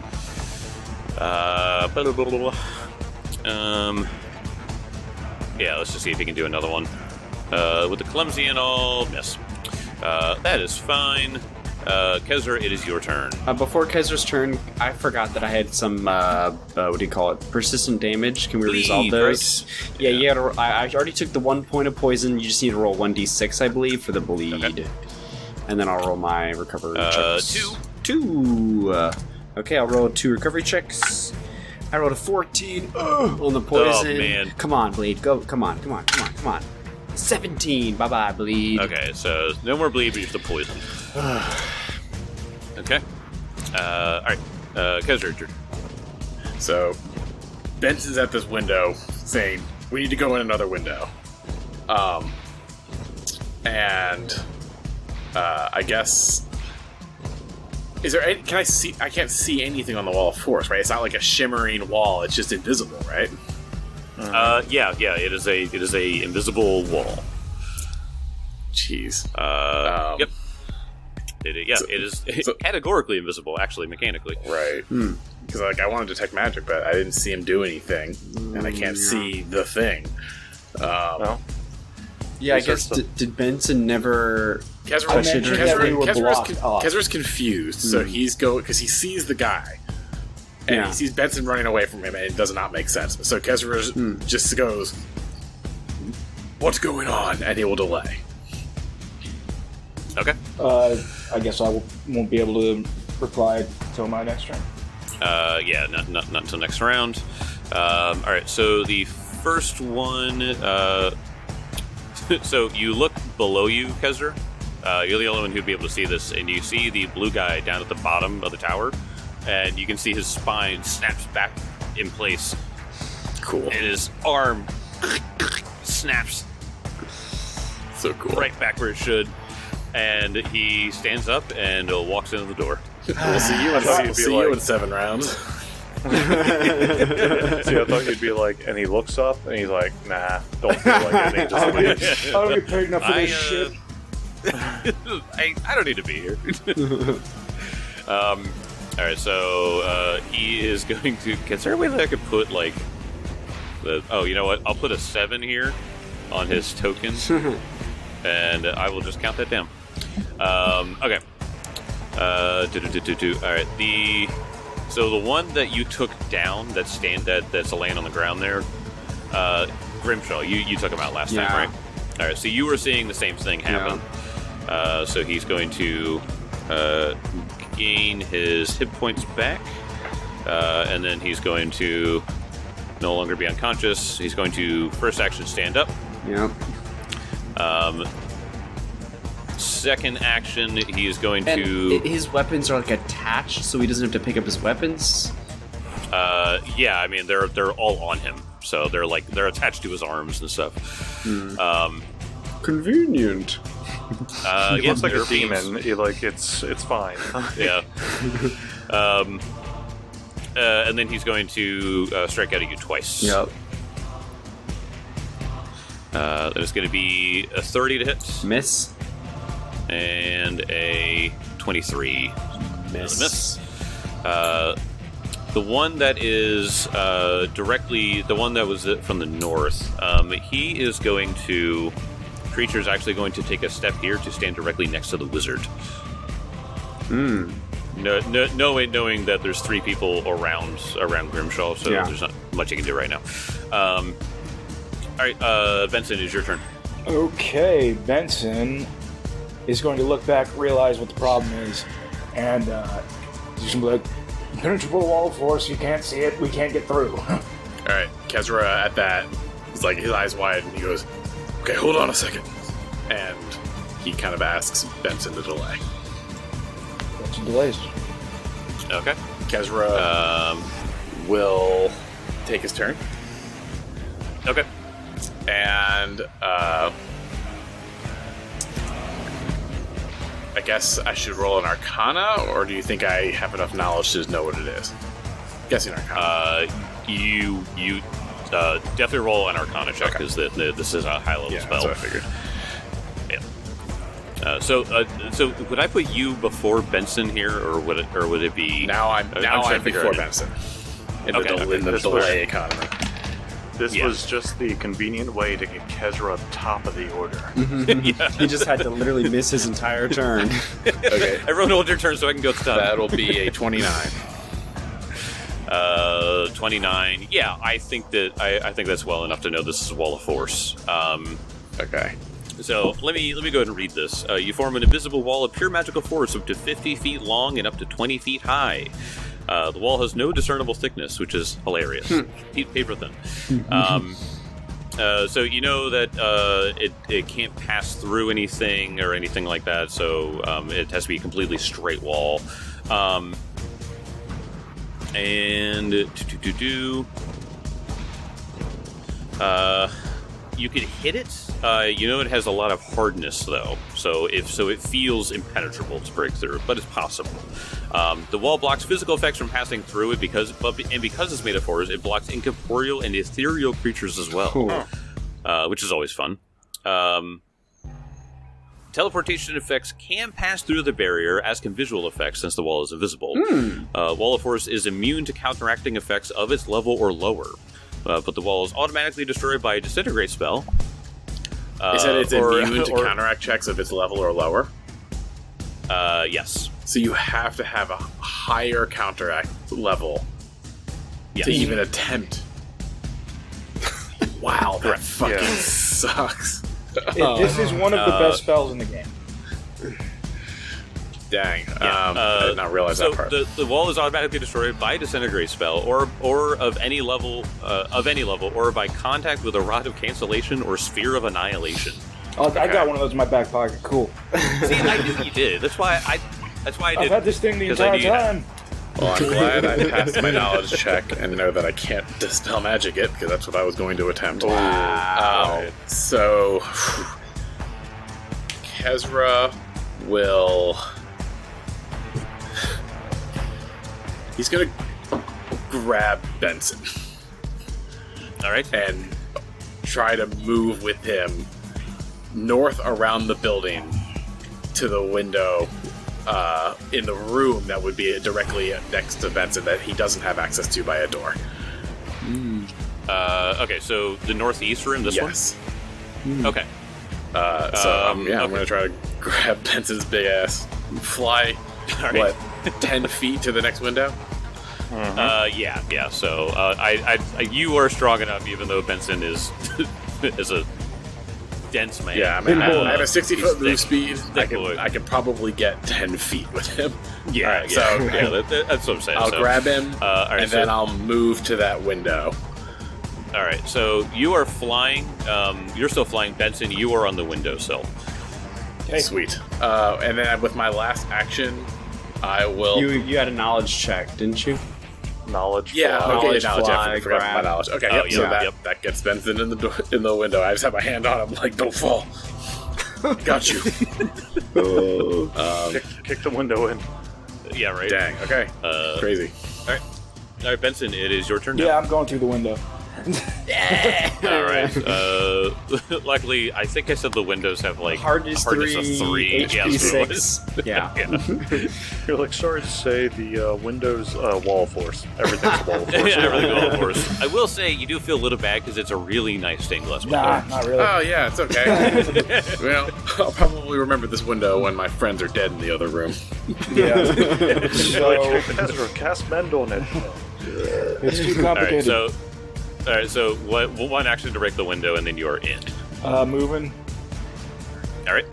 Uh, blah, blah, blah, blah. um. Yeah. Let's just see if he can do another one. Uh, with the clumsy and all, miss. Uh, that is fine. Uh, Kezra, it is your turn. Uh, before Kezra's turn, I forgot that I had some, uh, uh, what do you call it, persistent damage. Can we Bleed, resolve those? right? Yeah, Yeah. you gotta, I, I already took the one point of poison. You just need to roll one d six, I believe, for the bleed. Okay. And then I'll roll my recovery Uh, checks. two. Two. Uh, okay, I'll roll two recovery checks. I rolled a fourteen Ugh, on the poison. Oh, man. Come on, Bleed. Go. Come on, come on, come on, come on. seventeen. Bye-bye, Bleed. Okay. So no more bleed, but just the poison. Okay. Uh, all right. Uh, Kezra, your turn. So, Benson's at this window saying, we need to go in another window. Um, and, uh, I guess, is there any, can I see, I can't see anything on the wall of force, right? It's not like a shimmering wall, it's just invisible, right? Uh, yeah, yeah. It is a it is a invisible wall. Jeez. Uh, Um, yep. It, yeah, so- it is so- categorically invisible, actually, mechanically. Right. Because, like, I want to detect magic, but I didn't see him do anything, and I can't see the thing. Um, No? Yeah, I Is there guess, some- did, did Benson never... Kezra, I mentioned Kezra- that we were Kezra's, blocked con- off. Kezra's confused, so he's go because he sees the guy, and Yeah. he sees Benson running away from him, and it does not make sense. So Kezra just goes, "What's going on?" and he will delay. Okay. Uh, I guess I will, won't be able to reply till my next turn. Uh, yeah, not, not, not until next round. Um, all right, so the first one. Uh, so you look below you, Kezra. Uh, you're the only one who'd be able to see this, and you see the blue guy down at the bottom of the tower, and you can see his spine snaps back in place, Cool. and his arm snaps So cool. right back where it should, and he stands up and uh, walks into the door. We'll see you in, thought we'll you'd be see you like- in seven rounds. See, I thought you'd be like, and he looks up and he's like, nah, don't feel like it. And he I just don't, leaves. get, I don't get paid enough for I, this uh, shit. I, I don't need to be here. um, all right, so uh, he is going to. Is there a way that I could put like the? Oh, you know what? I'll put a seven here on his token, and I will just count that down. Um, okay. Uh, do, do, do, do, do. All right. The so the one that you took down that stand that that's laying on the ground there, uh, Grimshaw. You you took him out last Yeah. time, right? All right. So you were seeing the same thing happen. Uh, so he's going to uh, gain his hit points back, uh, and then he's going to no longer be unconscious. He's going to first action stand up. Yep. Um, second action, he is going And to. i- his weapons are like attached, so he doesn't have to pick up his weapons. Uh, yeah, I mean they're they're all on him, so they're like they're attached to his arms and stuff. Um, Convenient. uh, He yeah, looks like a they're being- demon. He, like it's it's fine. Yeah. um, uh, and then he's going to uh, strike out at you twice. Yep. Uh, that is going to be a thirty to hit Miss. and a twenty-three. Miss. Miss. Uh, the one that is uh, directly, the one that was from the north, um, he is going to. Creature is actually going to take a step here to stand directly next to the wizard. Hmm. No, no, knowing, knowing that there's three people around around Grimshaw, so Yeah. there's not much you can do right now. Um, all right, uh, Benson, it's your turn. Okay, Benson is going to look back, realize what the problem is, and uh, he's going to be like, impenetrable wall of force, you can't see it, we can't get through. Alright, Kezra at that, he's like, his eyes wide, and he goes, okay, hold on a second. And he kind of asks Benson to delay. Benson delays. Okay. Kezra um, will take his turn. Okay. And, uh... I guess I should roll an Arcana, or do you think I have enough knowledge to know what it is? I'm guessing Arcana. Uh, you you uh, definitely roll an Arcana check because okay. this is a high level yeah, spell. That's what I figured. Yeah. Uh, so uh, so would I put you before Benson here, or would it or would it be now? I'm now I'm, I'm before Benson in okay, the, okay. in the delay economy. This yeah. was just the convenient way to get Kezra top of the order. yeah. He just had to literally miss his entire turn. Okay. Everyone hold your turn so I can go to top. That'll be a twenty-nine. uh, twenty-nine. Yeah, I think that I, I think that's well enough to know this is a wall of force. Um, okay. So let me let me go ahead and read this. Uh, you form an invisible wall of pure magical force up to fifty feet long and up to twenty feet high. Uh, the wall has no discernible thickness, which is hilarious. Paper thin. Um, uh, so you know that uh, it, it can't pass through anything or anything like that, so um, it has to be a completely straight wall. Um, and do do do do. Uh, you could hit it. Uh, you know it has a lot of hardness, though, so if so, it feels impenetrable to break through, but it's possible. Um, the wall blocks physical effects from passing through it because, but and because it's made of force, it blocks incorporeal and ethereal creatures as well, cool. uh, which is always fun. Um, teleportation effects can pass through the barrier, as can visual effects, since the wall is invisible. Mm. Uh, wall of force is immune to counteracting effects of its level or lower, uh, but the wall is automatically destroyed by a disintegrate spell. Uh, Is that it's or, immune to or, counteract checks if it's level or lower? Uh, yes. So you have to have a higher counteract level yes. to even attempt. Wow, that fucking yeah. sucks. It, this is one of the uh, best spells in the game. Dang. Yeah, um, uh, I did not realize so that part. The, the wall is automatically destroyed by a disintegrate spell, or or of any level, uh, of any level, or by contact with a rod of cancellation or sphere of annihilation. Oh, okay. I got one of those in my back pocket. Cool. See, I knew you did. That's why I. That's why I did. I've had this thing the entire time. Well, I'm glad I passed my knowledge check and know that I can't dispel magic it, because that's what I was going to attempt. Wow. Um, so, Kezra will. He's gonna grab Benson. All right. And try to move with him north around the building to the window uh, in the room that would be directly next to Benson that he doesn't have access to by a door. Mm. Uh, okay, so the northeast room, this yes. one? Mm. Okay. Uh, so, um, um, yeah, okay. I'm going to try to grab Benson's big ass, fly, All right. what, ten feet to the next window? Mm-hmm. Uh, yeah, yeah. So uh, I, I, you are strong enough, even though Benson is is a dense man. Yeah, I mean, I, I have a sixty foot move thick, speed. Thick I can, boy. I can probably get ten feet with him. Yeah, right, yeah, so yeah. That, that, that's what I'm saying. I'll so, grab him, uh, all right, and so, then I'll move to that window. All right, so you are flying. Um, you're still flying, Benson. You are on the windowsill. Okay. Sweet. Uh, and then with my last action, I will. You you had a knowledge check, didn't you? Knowledge. Yeah. Fly. Okay. Knowledge, Knowledge. fly, I forgot grab. my knowledge. Okay. Oh, Yep. yeah, So that yep. that gets Benson in the door, in the window. I just have my hand on him, like, don't fall. Got you. um, kick, kick the window in. Yeah. Right. Dang. Okay. Uh, Crazy. All right. All right, Benson. It is your turn now. Yeah, I'm going through the window. Yeah. All right. Uh, luckily, I think I said the windows have like hardness, hardness three, of three, H P yeah, that's what it six. was. Yeah. yeah. You're like, sorry to say, the uh, Windows uh, wall force. Everything's wall force. Yeah, everything wall force. I will say you do feel a little bad because it's a really nice stained glass window. Nah, not really. Oh yeah, it's okay. Well, I'll probably remember this window when my friends are dead in the other room. Yeah. So, Ezra, cast Mend on it. It's too complicated. All right, so, all right, so what, one action to break the window, and then you are in. Uh, moving. All right.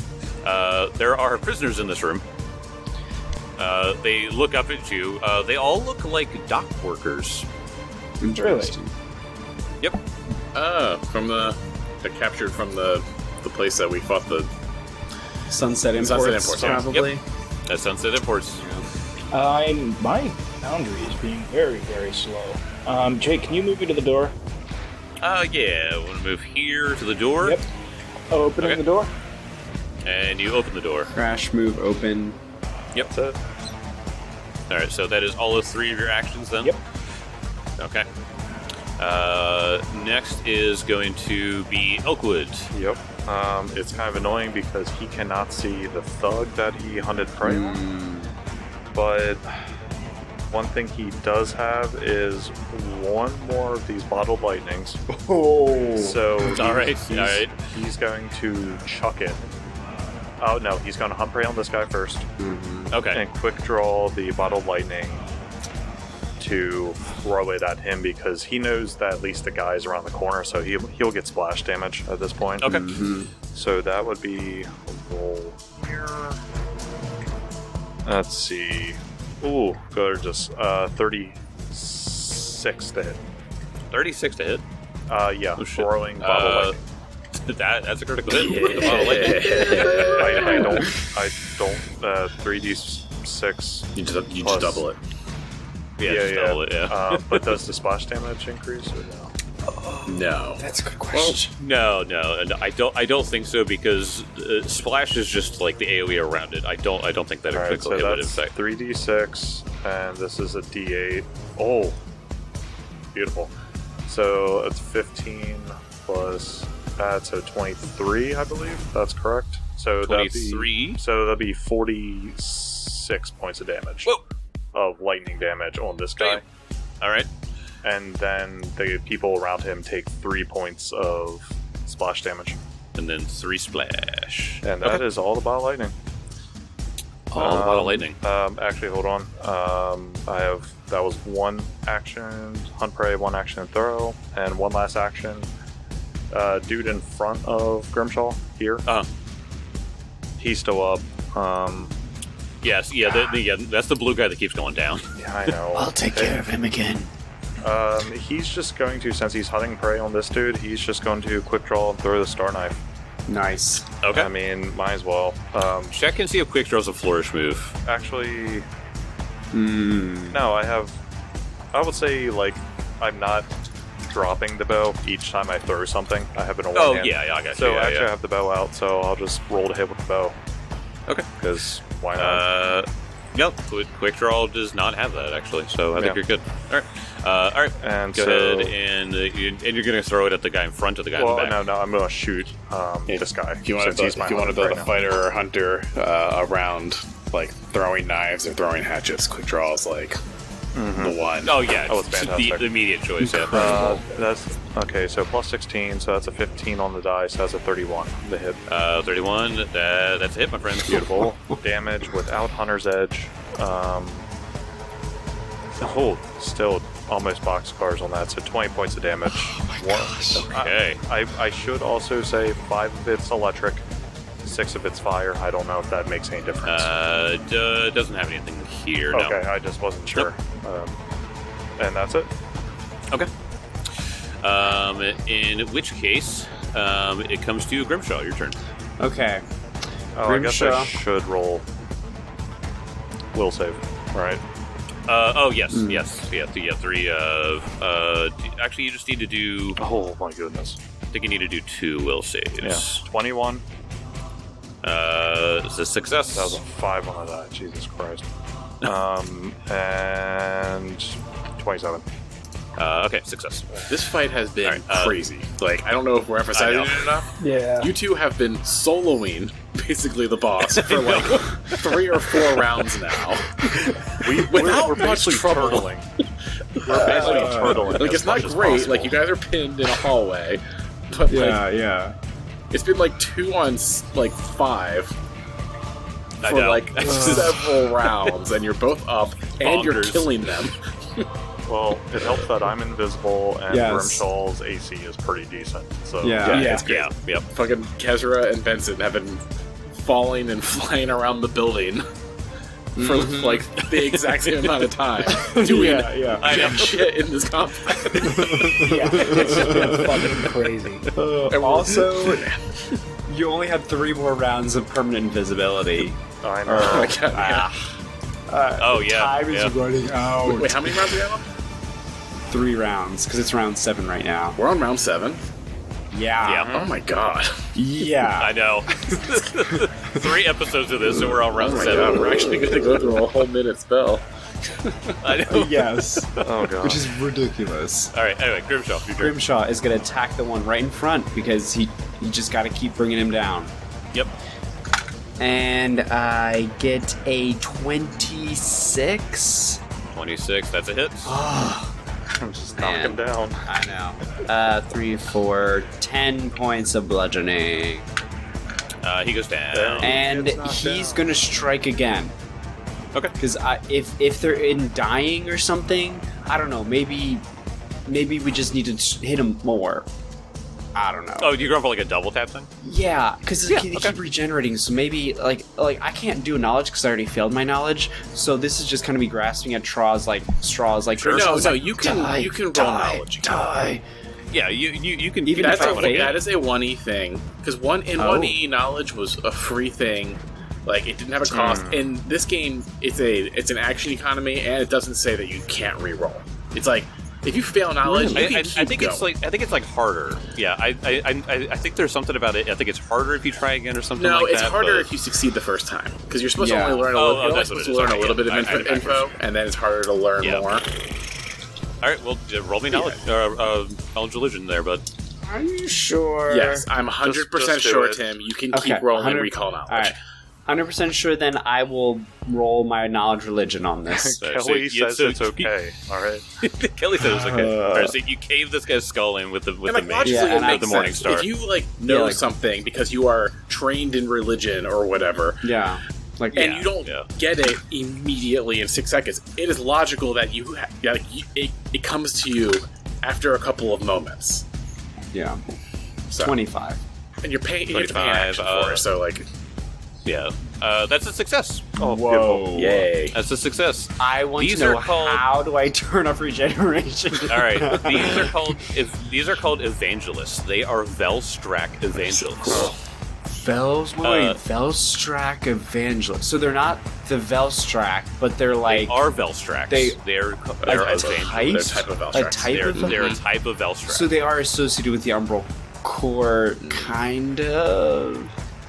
Uh, there are prisoners in this room. Uh, they look up at you. Uh, they all look like dock workers. Interesting. Yep. Uh, from the... They're captured from the the place that we fought the... Sunset Imports, Sunset Imports, probably. Yep. That's Sunset Imports. Uh, I'm, my boundary is being very, very slow. Um, Jake, can you move me to the door? Uh, yeah. I want to move here to the door. Yep. Oh, opening Okay. the door? And you open the door. Crash, move, open. Yep. That's it. Alright, so that is all of three of your actions then? Yep. Okay. Uh, next is going to be Elkwood. Yep. Um, it's kind of annoying because he cannot see the thug that he hunted prey on. Hmm. But one thing he does have is one more of these bottled lightnings. Oh. So All right, he's, all right. he's going to chuck it. Oh no, he's going to hunt prey on this guy first, Okay. and quick draw the bottled lightning to throw it at him because he knows that at least the guy's around the corner, so he'll, he'll get splash damage at this point. Okay. So that would be a roll here. Let's see. Ooh, go to just uh, thirty-six to hit. thirty-six to hit. Uh, yeah, Oh, shit. throwing bottle Uh, lightning. that, that's a critical hit. With the bottle of lightning. I, I don't. I don't. Uh, three d six. You just, you Plus- just double it. Yeah, just double it, yeah. Uh, but does the splash damage increase or no? No. That's a good question. No, no, and I don't. I don't think so because uh, splash is just like the AoE around it. I don't. I don't think that a All right, critical so hit would that's affect. three d six, and this is a d eight. Oh, beautiful. So it's fifteen plus that, so twenty-three, I believe. That's correct. So that'd be twenty-three. so that'd be forty-six points of damage Whoa. of lightning damage on this guy. Damn. All right. And then the people around him take three points of splash damage. And then three splash. And that is all about lightning. All the bottle Um, lightning. Um, actually, hold on. Um, I have that was one action, hunt prey, one action, throw, and one last action. Uh, dude in front of Grimshaw here. Uh-huh. He's still up. Um, Yes. Yeah. The, the, yeah. That's the blue guy that keeps going down. yeah, I know. I'll take care of him again. Um, he's just going to, since he's hunting prey on this dude, he's just going to quick draw and throw the star knife. Nice. Okay. I mean, might as well. Um, Check and see if quick draw's a flourish move. actually, Mm. no, I have. I would say like I'm not dropping the bow each time I throw something. I have it on one Oh hand. yeah, yeah, I got So you. Yeah, actually, yeah. I have the bow out, so I'll just roll to hit with the bow. Okay. Because why not? Uh, yep. Quick, quick draw does not have that actually, so I think Yeah. you're good. All right. Uh, all right. and Go so, ahead and uh, you, and you're going to throw it at the guy in front of the guy well, in the back. no, no, I'm gonna shoot um, If- this guy. If you want to since build, he's my if you want to hunter build a right fighter or hunter uh, around like throwing knives or throwing hatchets, quick draw is like the one. Oh yeah, Oh, it's the, fantastic. the immediate choice. Yeah. now. Uh, that's okay. So plus sixteen, so that's a fifteen on the dice. That's a thirty-one. The hit. Uh, thirty-one. Uh, that's a hit, my friend. Beautiful damage without Hunter's Edge. Um, oh, still almost box cars on that. So twenty points of damage. Oh my gosh. Okay. I, I should also say five of it's electric, six of it's fire. I don't know if that makes any difference. Uh, d- doesn't have anything here. No. okay, I just wasn't sure. Um, and that's it. Okay. Um, in which case, um, it comes to Grimshaw. Your turn. Okay. Oh, I guess I Grimshaw. should roll. Will save. All right. Uh, oh yes, Mm. yes, yeah, th- yeah, three. Uh, uh, d- actually, you just need to do. Oh my goodness. I think you need to do two will saves. Yeah. twenty-one. Uh, it's a success. That was a five on the die. Jesus Christ. Um, and twenty-seven. Uh, okay, success. This fight has been All right, uh, crazy. Like, I don't know if we're emphasizing I know. it enough. Yeah. You two have been soloing basically the boss for like three or four rounds now. We, Without we're, we're much basically trouble. turtling. We're basically Uh, turtling. Like, as it's not much as great. possible. Like, you guys are pinned in a hallway. But, like, yeah. it's been like two on, s- like, five I for, know. like, several rounds. And you're both up, and you're Bonkers. killing them. Well, it helps that I'm invisible and Yes. Grimshaw's A C is pretty decent. So Yeah. Yeah, it's great. Yeah, yep. Fucking Kezra and Benson have been falling and flying around the building for mm-hmm. like the exact same amount of time doing yeah, yeah. I know. shit in this combat. Yeah, it's just been fucking crazy. Uh, also, you only have three more rounds of permanent invisibility. Oh, I know. Oh, my God, yeah. Uh, oh, yeah. Time is yeah. running out. Wait, wait, how many rounds do we have? Three rounds, because it's round seven right now. We're on round seven? Yeah. yeah. Oh, my God. Yeah. I know. Three episodes of this, and we're on round oh my seven. God, we're actually going to go through a whole minute spell. I know. Yes. Oh, God. Which is ridiculous. All right, anyway, Grimshaw. Your turn. Grimshaw is going to attack the one right in front, because he you just got to keep bringing him down. Yep. And I get a twenty-six. twenty-six, that's a hit. Oh, Just knock him down. I know. Uh, three, four, ten points of bludgeoning. Uh, he goes down. And he's down. going to strike again. Okay. Because if if they're in dying or something, I don't know. Maybe maybe we just need to hit him more. I don't know. Oh, you're going for like a double tap thing? Yeah, because Yeah, they okay. keep regenerating. So maybe like like I can't do knowledge because I already failed my knowledge. So this is just kind of me grasping at straws like straws like. No, no, like, you can die, you can roll die, knowledge. Die. Yeah, you you, you can. Even you if can That's I try a, one fail? again. that is a one E thing because one in Oh. one E knowledge was a free thing. Like it didn't have a cost. Mm. In this game, it's a it's an action economy, and it doesn't say that you can't re-roll. It's like if you fail knowledge, I, you can I, keep I think going. it's like I think it's like harder. Yeah, I, I I I think there's something about it. I think it's harder if you try again or something. no, like it's that, harder but... if you succeed the first time because you're supposed Yeah. to only learn a Oh, little, oh, you're only that's what supposed it to is. learn Sorry, a little yeah. bit of I- info, I did info backwards. and then it's harder to learn Yeah. more. All right, well, uh, roll me knowledge, uh, uh, knowledge religion there, bud. Are you sure? Yes, I'm one hundred percent Just- just do sure, it. Tim. You can Okay, keep rolling one hundred recall knowledge. All right. one hundred percent sure. Then I will roll my knowledge religion on this. So- Kelly so you- says so- it's okay. All right. Kelly said it's okay. Uh, All right, so you cave this guy's skull in with the with And like the logically, mace. Yeah, it and I- makes the Morning sense. Star. If you like know Yeah, like- something because you are trained in religion or whatever, Yeah. Like and yeah. you don't yeah. get it immediately in six seconds, it is logical that you, ha- yeah, like you it, it comes to you after a couple of moments. Yeah. So, twenty-five. and you're paying, you're paying twenty-five, action uh, for it, so like, Yeah, uh, that's a success. Oh, Whoa. yay! That's a success. I want These to know are called- how do I turn off regeneration? All right, these are called if these are called evangelists. They are Velstrak evangelists. Vels, wait, Uh, Velstrak Evangelist. So they're not the Velstrak, but they're They like are Velstraks. they- they're a they're type, evangelists. They're type of a Velstrax. type They're, of they're a type of Velstrak. So they are associated with the Umbral Core, kind of.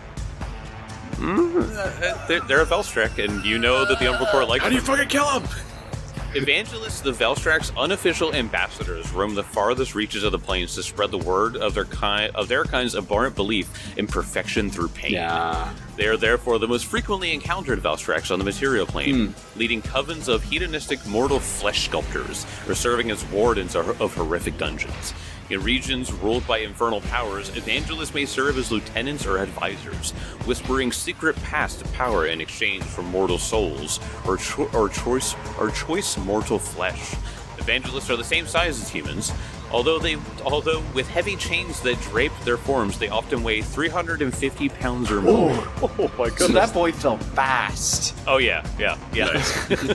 Uh, they're, they're a Velstrak, and you know that the Umbral Core like How do you them. fucking kill him? Evangelists, the Velstrak's unofficial ambassadors, roam the farthest reaches of the plains to spread the word of their kind of their kind's abhorrent belief in perfection through pain. Yeah. They are therefore the most frequently encountered Velstraks on the material plane, Hmm. leading covens of hedonistic mortal flesh sculptors, or serving as wardens of, of horrific dungeons. In regions ruled by infernal powers, evangelists may serve as lieutenants or advisors, whispering secret paths to power in exchange for mortal souls or, cho- or choice or choice mortal flesh. Evangelists are the same size as humans, although they although with heavy chains that drape their forms, they often weigh three hundred fifty pounds or more. Oh my goodness. So that boy fell fast. Oh yeah, yeah, yeah.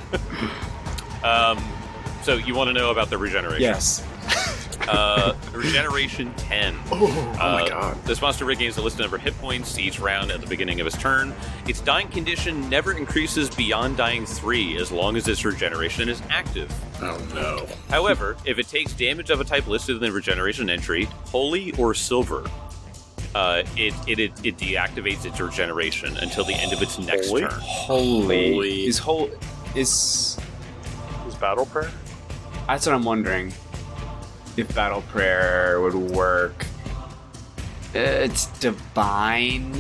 um, so you want to know about the regeneration? Yes. Uh, regeneration ten. Oh, Uh, my god! This monster regains a listed number of hit points each round at the beginning of its turn. Its dying condition never increases beyond dying three as long as its regeneration is active. Oh no! However, if it takes damage of a type listed in the regeneration entry, holy or silver, uh, it, it, it, it deactivates its regeneration until the end of its next Holy? turn. Holy. Holy. Is whole is Is battle prayer? that's what I'm wondering. If battle prayer would work. Uh, It's divine.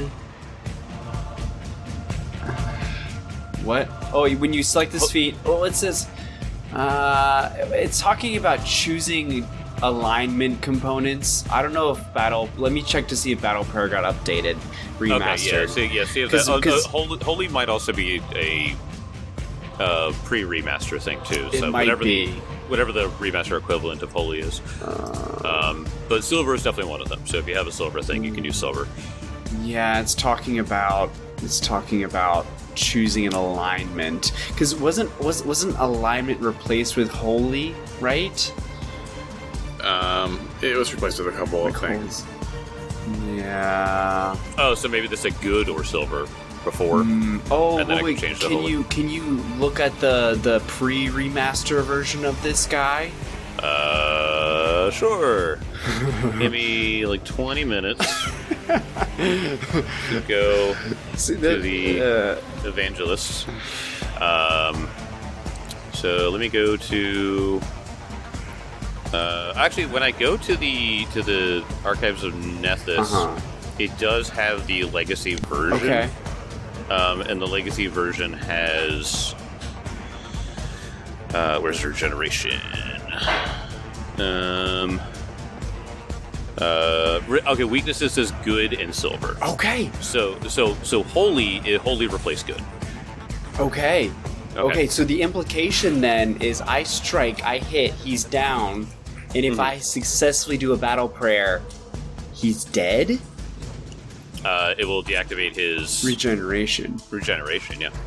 What? Oh, when you select this feat, oh, it says, uh, it's talking about choosing alignment components. I don't know if battle. Let me check to see if battle prayer got updated, remastered. Okay, yeah, so, yeah, see if 'Cause- that, uh, uh, 'cause- holy, holy might also be a uh, pre-remaster thing too. It So might whatever be. the whatever the remaster equivalent of holy is. Um, but silver is definitely one of them. So if you have a silver thing, you can use silver. Yeah, it's talking about it's talking about choosing an alignment, because wasn't was wasn't alignment replaced with holy, right? Um, it was replaced with a couple of things. Yeah. Oh, so maybe this is a good or silver before. Mm, oh, and then wait, I can, change can you can you look at the the pre-remaster version of this guy? Uh, sure. Give me like twenty minutes to go See, to that, the uh, Evangelists. Um, so let me go to. Uh, actually, when I go to the to the Archives of Nethys, uh-huh. it does have the Legacy version. Okay. Um, and the Legacy version has. Uh, where's regeneration? Um. Uh. Re- okay. Weaknesses is good and silver. Okay. So so so holy it wholly replaced good. Okay. Okay. Okay. So the implication then is I strike, I hit, he's down, and if Mhm. I successfully do a battle prayer, he's dead. Uh, it will deactivate his Regeneration. regeneration. Yeah.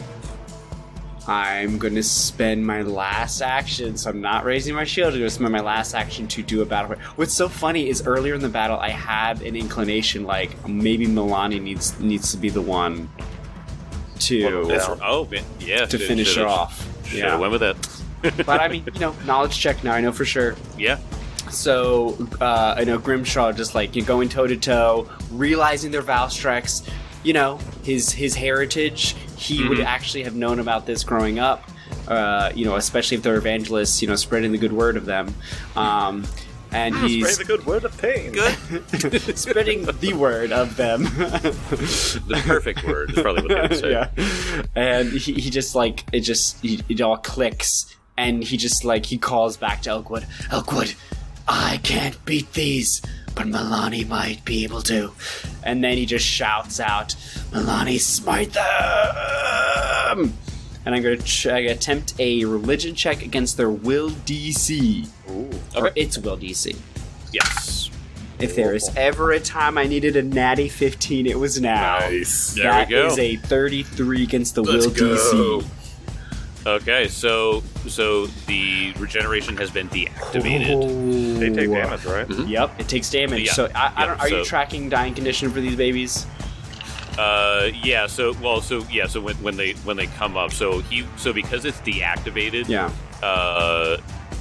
I'm going to spend my last action, so I'm not raising my shield. I'm going to spend my last action to do a battle prayer. What's so funny is earlier in the battle, I had an inclination like maybe Milani needs needs to be the one to Yeah. Oh man, yeah. to finish her off. Should have went with that. But I mean, you know, knowledge check now. I know for sure. Yeah. So, uh, I know Grimshaw just like you're going toe to toe, realizing their Valstrax, you know, his his heritage. He Mhm. would actually have known about this growing up, uh, you know, especially if they're evangelists, you know, spreading the good word of them. Um, and Spread he's the good word of pain. Good. spreading the word of them. The perfect word is probably what they would say. Yeah. And he, he just like it just he, it all clicks, and he just like he calls back to Elkwood. Elkwood, I can't beat these, but Milani might be able to. And then he just shouts out, Milani, smite them! And I'm going to ch- attempt a religion check against their will D C. Ooh. Or its will D C. Yes. If there is ever a time I needed a natty fifteen, it was now. Nice. There That we go. is a thirty-three against the Let's will go. D C. Okay, so so the regeneration has been deactivated. They take damage, right? Yep, it takes damage. Yeah. So I, I Yep, don't. Are you so- tracking dying condition for these babies? Uh, yeah. So well, so yeah. So when, when they when they come up, so he so because it's deactivated. Yeah. Uh.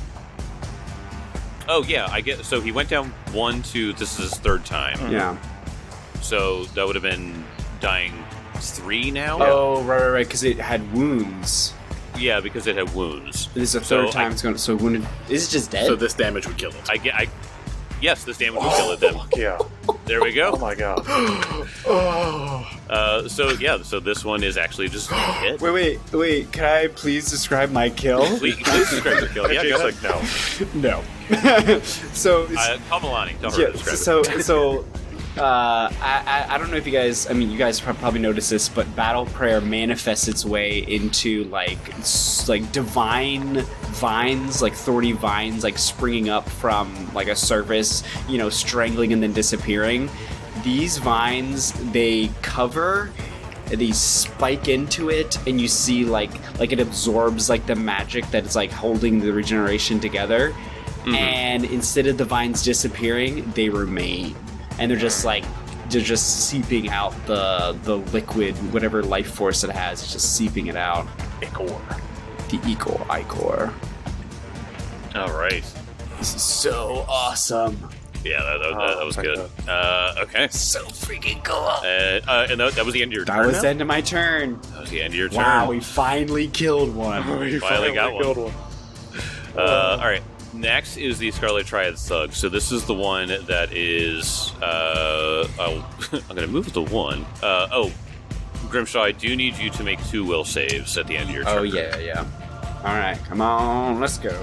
Oh yeah, I get. So he went down one, two. This is his third time. Yeah. So that would have been dying three now. Oh, right, right, right. Because it had wounds. Yeah, because it had wounds. This is the So third time I- it's going. So wounded. Is it just dead? So this damage would kill it. I get. I. Yes, this damage will kill it then. Yeah. There we Oh go. my god. Uh, so yeah, so this one is actually just hit. wait, wait, wait. Can I please describe my kill? Please, please describe your kill. Yeah, Jake's go ahead. like, no. No. so. Uh, call Milani. Tell her to Yeah, describe so it. so uh, I, I I don't know if you guys I mean you guys prob- probably noticed this, but battle prayer manifests its way into like s- like divine vines, like thorny vines, like springing up from like a surface, you know, strangling and then disappearing. These vines, they cover. They spike into it, and you see like like it absorbs like the magic that is like holding the regeneration together. Mhm. And instead of the vines disappearing, they remain, and they're just like they're just seeping out the the liquid, whatever life force it has. It's just seeping it out. Ichor. The Ichor, Ichor. All right. This is so awesome. Yeah, that, that, that, that was Oh, good. Uh, okay. So freaking cool. Uh, uh, and that, that was the end of your That turn. was now? the end of my turn. That was the end of your turn. Wow, we finally killed one. We Finally got one. killed one. Uh, all right. Next is the Scarlet Triad Thug. So this is the one that is. Uh, oh, I'm going to move the one. Uh, oh, Grimshaw, I do need you to make two will saves at the end of your turn. Oh yeah, yeah. All right, come on, let's go.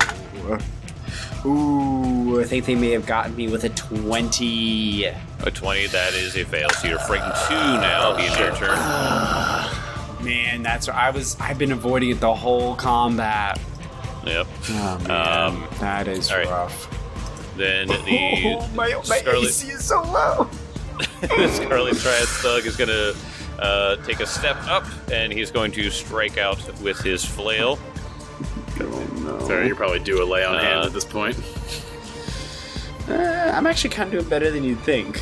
Ooh, I think they may have gotten me with a twenty. A twenty, that is a fail. So you're frightened two now at the end of your turn. Man, that's I was. I've been avoiding it the whole combat. Yep. Oh man, Um, that is all right. rough. Then the Oh, my my Scarlet- A C is so low. the Scarlet Triad Thug is going to uh, take a step up, and he's going to strike out with his flail. Oh, no. Sorry, you probably do a lay on uh, hand at this point. Uh, I'm actually kind of doing better than you'd think.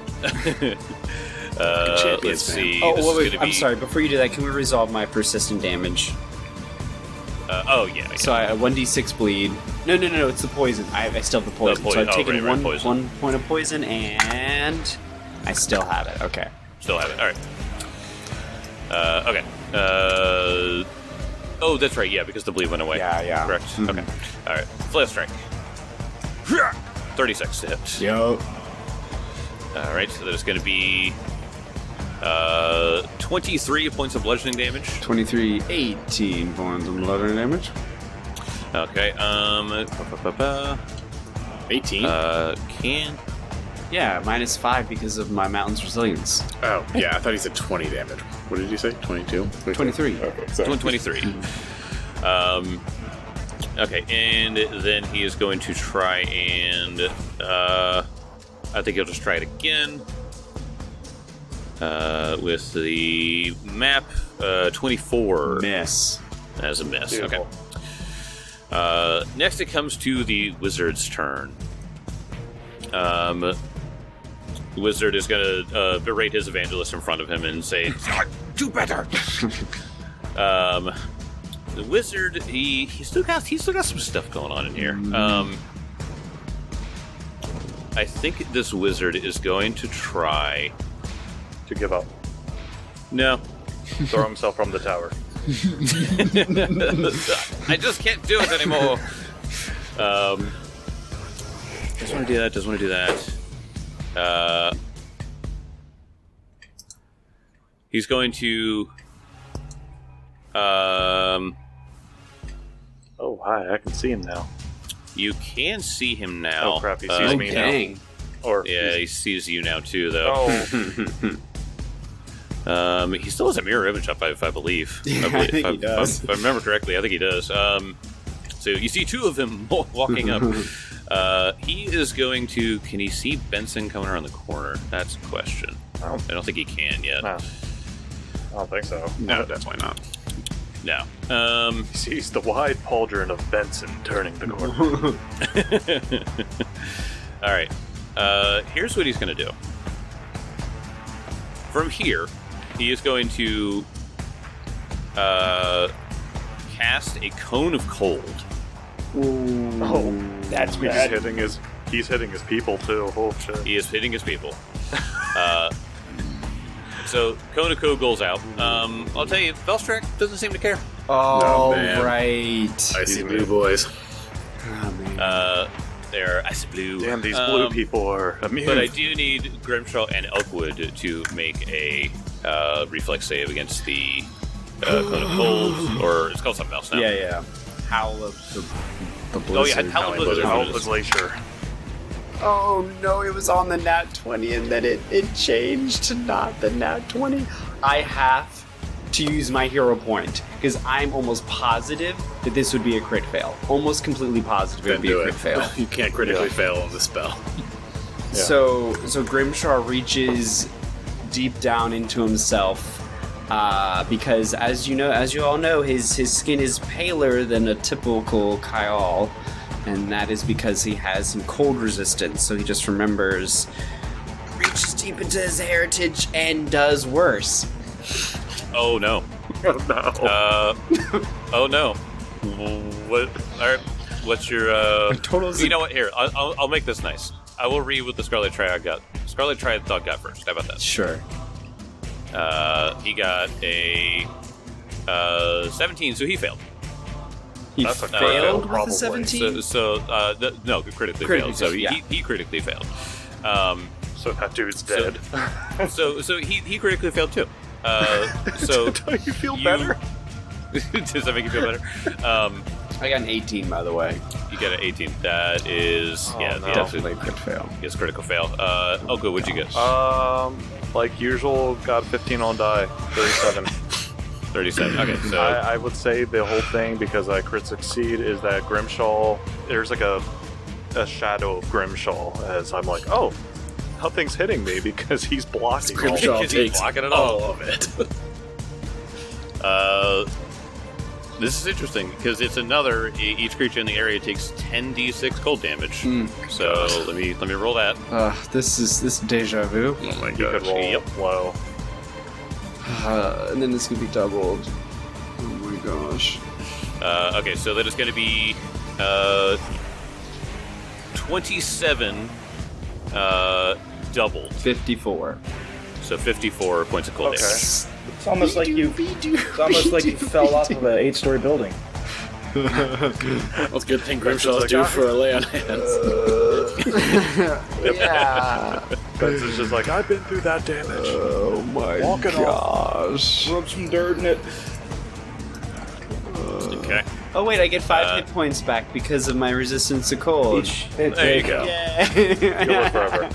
uh, let's see. Oh, wait, wait, I'm be... sorry. Before you do that, can we resolve my persistent damage? Uh, oh, yeah, yeah. So I one d six bleed. No, no, no, no, it's the poison. I, I still have the poison. The poison. So I've oh, taken right, one, right, one point of poison, and I still have it. Okay. Still have it. All right. Uh, okay. Uh, oh, that's right. Yeah, because the bleed went away. Yeah, yeah. Correct. Mm-hmm. Okay. All right. Flail strike. thirty-six to hit. Yo. All right. So there's going to be uh, twenty-three points of bludgeoning damage. twenty-three, eighteen points of bludgeoning damage. Okay. Um. eighteen. Uh. Can. Yeah, minus five because of my mountain's resilience. Oh, yeah, I thought he said twenty damage. What did you say? twenty-two? twenty-three. Okay, sorry. twenty-three. um, okay, and then he is going to try and, uh, I think he'll just try it again. Uh, with the map, uh, twenty-four. Miss. As a miss, Beautiful. Okay. Uh, next it comes to the wizard's turn. Um, the wizard is going to uh, berate his evangelist in front of him and say, "Do better." um, the wizard, he he still got he still got some stuff going on in here. Um, I think this wizard is going to try to give up. No, throw himself from the tower. I just can't do it anymore. Um, just want to do that. Just want to do that. Uh, he's going to. Um. Oh, hi! I can see him now. You can see him now. Oh crap! He sees uh, me dang. now. Or yeah, he sees you now too, though. Oh. Um, he still has a mirror image up, if I believe. Yeah, I, believe, I think if he does. If I remember correctly, I think he does. Um, so you see two of them walking up. Uh, he is going to... Can he see Benson coming around the corner? That's a question. I don't, I don't think he can yet. No. I don't think so. No, definitely not. No. Um, he sees the wide pauldron of Benson turning the corner. All right. Uh, here's what he's going to do. From here... He is going to uh, cast a cone of cold. Ooh, oh, that's he's bad. hitting his. He's hitting his people too. Oh shit! He is hitting his people. uh, so cone of cold goes out. Um, I'll tell you, Velstrak doesn't seem to care. Oh, no, man. right. Icy blue boys. Oh, man. Uh, they're icy blue. Damn, these blue um, people are immune. But I do need Grimshaw and Elkwood to make a uh, reflex save against the uh, cone of cold, or it's called something else now. Yeah, yeah. Howl of the, the blizzard. Oh yeah, Howl of the blizzard. Howl of the glacier. Oh no, it was on the nat twenty and then it, it changed to not the nat twenty. I have to use my hero point because I'm almost positive that this would be a crit fail. Almost completely positive it would be a crit it. fail. You can't critically yeah. fail on the spell. Yeah. So so Grimshaw reaches deep down into himself uh, because as you know, as you all know, his his skin is paler than a typical Kyle, and that is because he has some cold resistance. So he just remembers, reaches deep into his heritage, and does worse. Oh no! Oh no! Uh, oh no! What? All right. What's your? Uh, Totals. You know what? Here, I'll, I'll, I'll make this nice. I will read what the Scarlet Triad got. Scarlet Triad thought got first. How about that? Sure. Uh, he got a uh, seventeen, so he failed. He That's a failed fail, with a seventeen. So, so uh, the, no, critically, critically failed. So yeah. he, he critically failed. Um, so that dude's dead. So, so, so he, he critically failed too. Uh, so don't you feel you, better? Does that make you feel better? Um, I got an eighteen, by the way. You got an eighteen. That is, oh, yeah, no. Definitely a crit fail. Yes, critical fail. Uh, oh, good. What'd you get? Um, like usual, got fifteen on die, thirty-seven. thirty-seven. Okay, so I, I would say the whole thing, because I crit succeed, is that Grimshaw. There's like a a shadow of Grimshaw as I'm like, oh, nothing's hitting me because he's blocking all, Grimshaw Because takes he's blocking it all. all of it. Uh, this is interesting because it's another. e- Each creature in the area takes ten d six cold damage. Mm. So let me let me roll that. Uh, this is this deja vu. Oh my You could gosh. roll Yep. low. Uh, and then this could be doubled. Oh my gosh. Uh, okay, so that is going to be uh, twenty-seven uh, doubled. fifty-four. So fifty-four points of cold Okay. damage. It's almost like you. It's almost like you fell off of an eight-story building. Well, it's a good thing Grimshaw's like, due "Ah." for a lay on hands. Yeah. Ben's is just like, I've been through that damage. Oh my Walk it gosh. Rub some dirt in it. Okay. Oh wait, I get five Uh, hit points back because of my resistance to cold. Each hit. There you go. Yay! You'll live forever.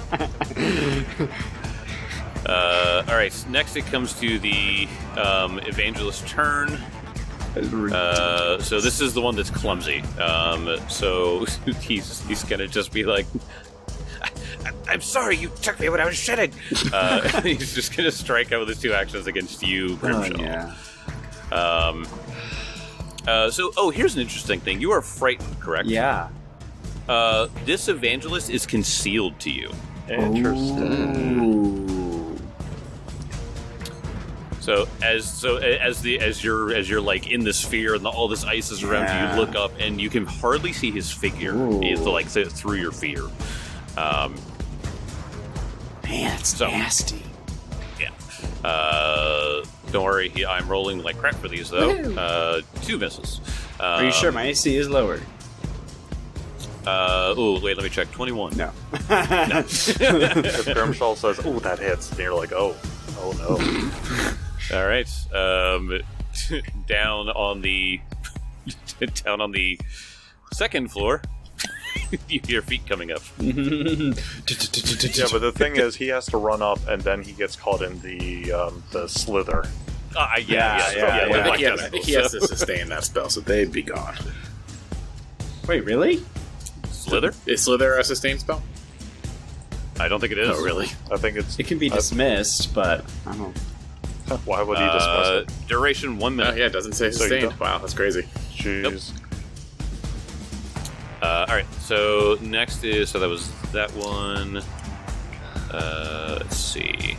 Uh, all right. Next, it comes to the um, evangelist turn. Uh, so this is the one that's clumsy. Um, so he's he's gonna just be like, I, I, "I'm sorry, you took me when I was shedding." Uh, he's just gonna strike out with his two actions against you, Oh, Grimshaw. yeah. Um. Uh, so, oh, here's an interesting thing. You are frightened, correct? Yeah. Uh, this evangelist is concealed to you. Interesting. Ooh. So as so as the as you're as you're like in the sphere and the, all this ice is around Yeah. you, you look up and you can hardly see his figure. Ooh. It's like th- through your fear. Um, Man, it's So- nasty. yeah. Uh, don't worry, he, I'm rolling like crap for these though. Woohoo. Uh, two misses. Um, Are you sure my A C is lowered? Uh, oh wait, let me check. twenty-one. No. If Grimshaw says, "Oh, that hits," and you're like, "Oh, oh no." All right. Um, down on the down on the second floor, you hear feet coming up. Yeah, but the thing is, he has to run up, and then he gets caught in the um, the slither. Ah, yeah, yeah, yeah. Yeah, yeah, yeah. I think, like he has, that. I think he has to sustain that spell, so they'd be gone. Wait, really? Slither? Is Slither a sustain spell? I don't think it is. Oh, really? I think it's. It can be Uh, dismissed, but I don't. Why would he dismiss Uh, it? duration one Oh, minute. yeah, it doesn't say So you sustained. don't- Wow, that's crazy. Jeez. Uh, all right. So next is so that was that one. Uh, let's see.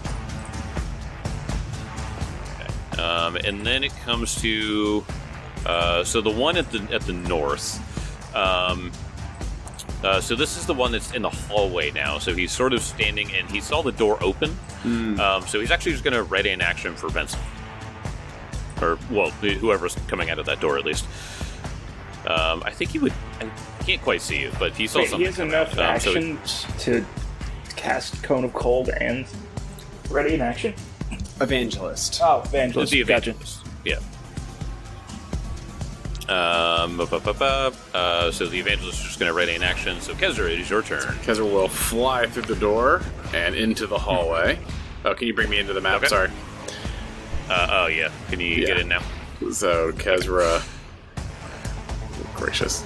Okay. Um, and then it comes to uh, so the one at the at the north. Um, uh, so this is the one that's in the hallway now. So he's sort of standing and he saw the door open. Um, so he's actually just going to ready an action for Benson, or well, whoever's coming out of that door at least. Um, I think he would. I can't quite see you, but he saw Wait, something. he has come enough out. Um, so- actions to cast Cone of Cold and ready in action? Evangelist. Oh, Let's Evangelist. see Gotcha. evangelist. Yeah. Um, ba, ba, ba, ba. Uh, so the evangelist is just going to ready in action. So Kezra, it is your turn. Kezra will fly through the door and into the hallway. Oh, can you bring me into the map? Okay. Sorry. Uh, oh yeah, can you Yeah. get in now? So Kezra, gracious,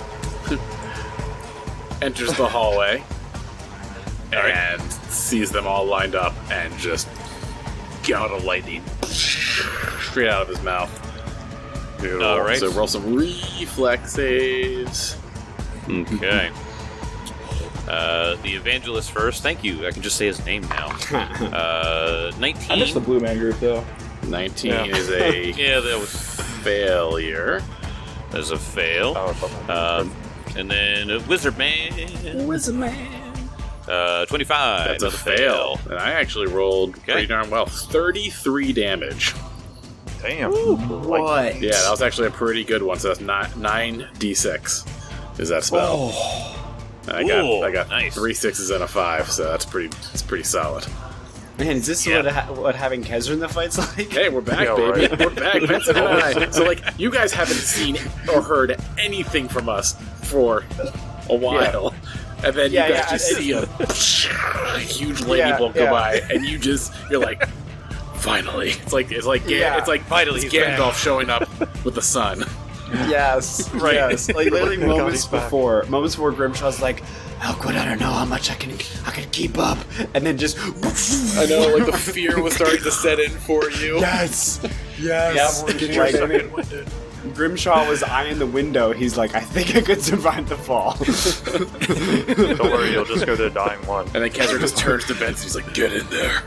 enters the hallway All right. and sees them all lined up and just gout of lightning straight out of his mouth. Beautiful. All right. So roll some reflex saves. Okay. Uh, the evangelist first. Thank you. I can just say his name now. Uh, nineteen. I missed the Blue Man group, though. nineteen Yeah. is a Yeah, that was failure. that's a fail. Oh, it's on my- Um, and then uh, Wizard Man. Wizard man. Uh, twenty-five. That's a Another fail. And I actually rolled pretty darn well. thirty-three damage. Damn. What? Yeah, that was actually a pretty good one. So that's nine, nine d six is that spell. I got Ooh, I got nice. three sixes and a five, so that's pretty that's pretty solid. Man, is this Yeah. what ha- what having Kezra in the fight's like? Hey, we're back, Yeah, baby. right. We're back, Benson and I. So like, you guys haven't seen or heard anything from us for a while. And then Yeah, you guys yeah, just I- see a, a huge lightning Yeah, bolt go yeah. by, and you just you're like, finally. It's like it's like Ga- Yeah. it's like Finally, it's he's back. Gandalf showing up with the sun. Yes, Right. yes. Like literally God, moments he's back. before, moments before Grimshaw's like, Elkwood, I don't know how much I can, I can keep up, and then just. I know, like the fear was starting to set in for you. Yes, yes. Yeah, Like, we're Grimshaw was eyeing the window. He's like, I think I could survive the fall. Don't worry, you'll just go to the dying one. And then Kezra just turns to Benson. He's like, "Get in there."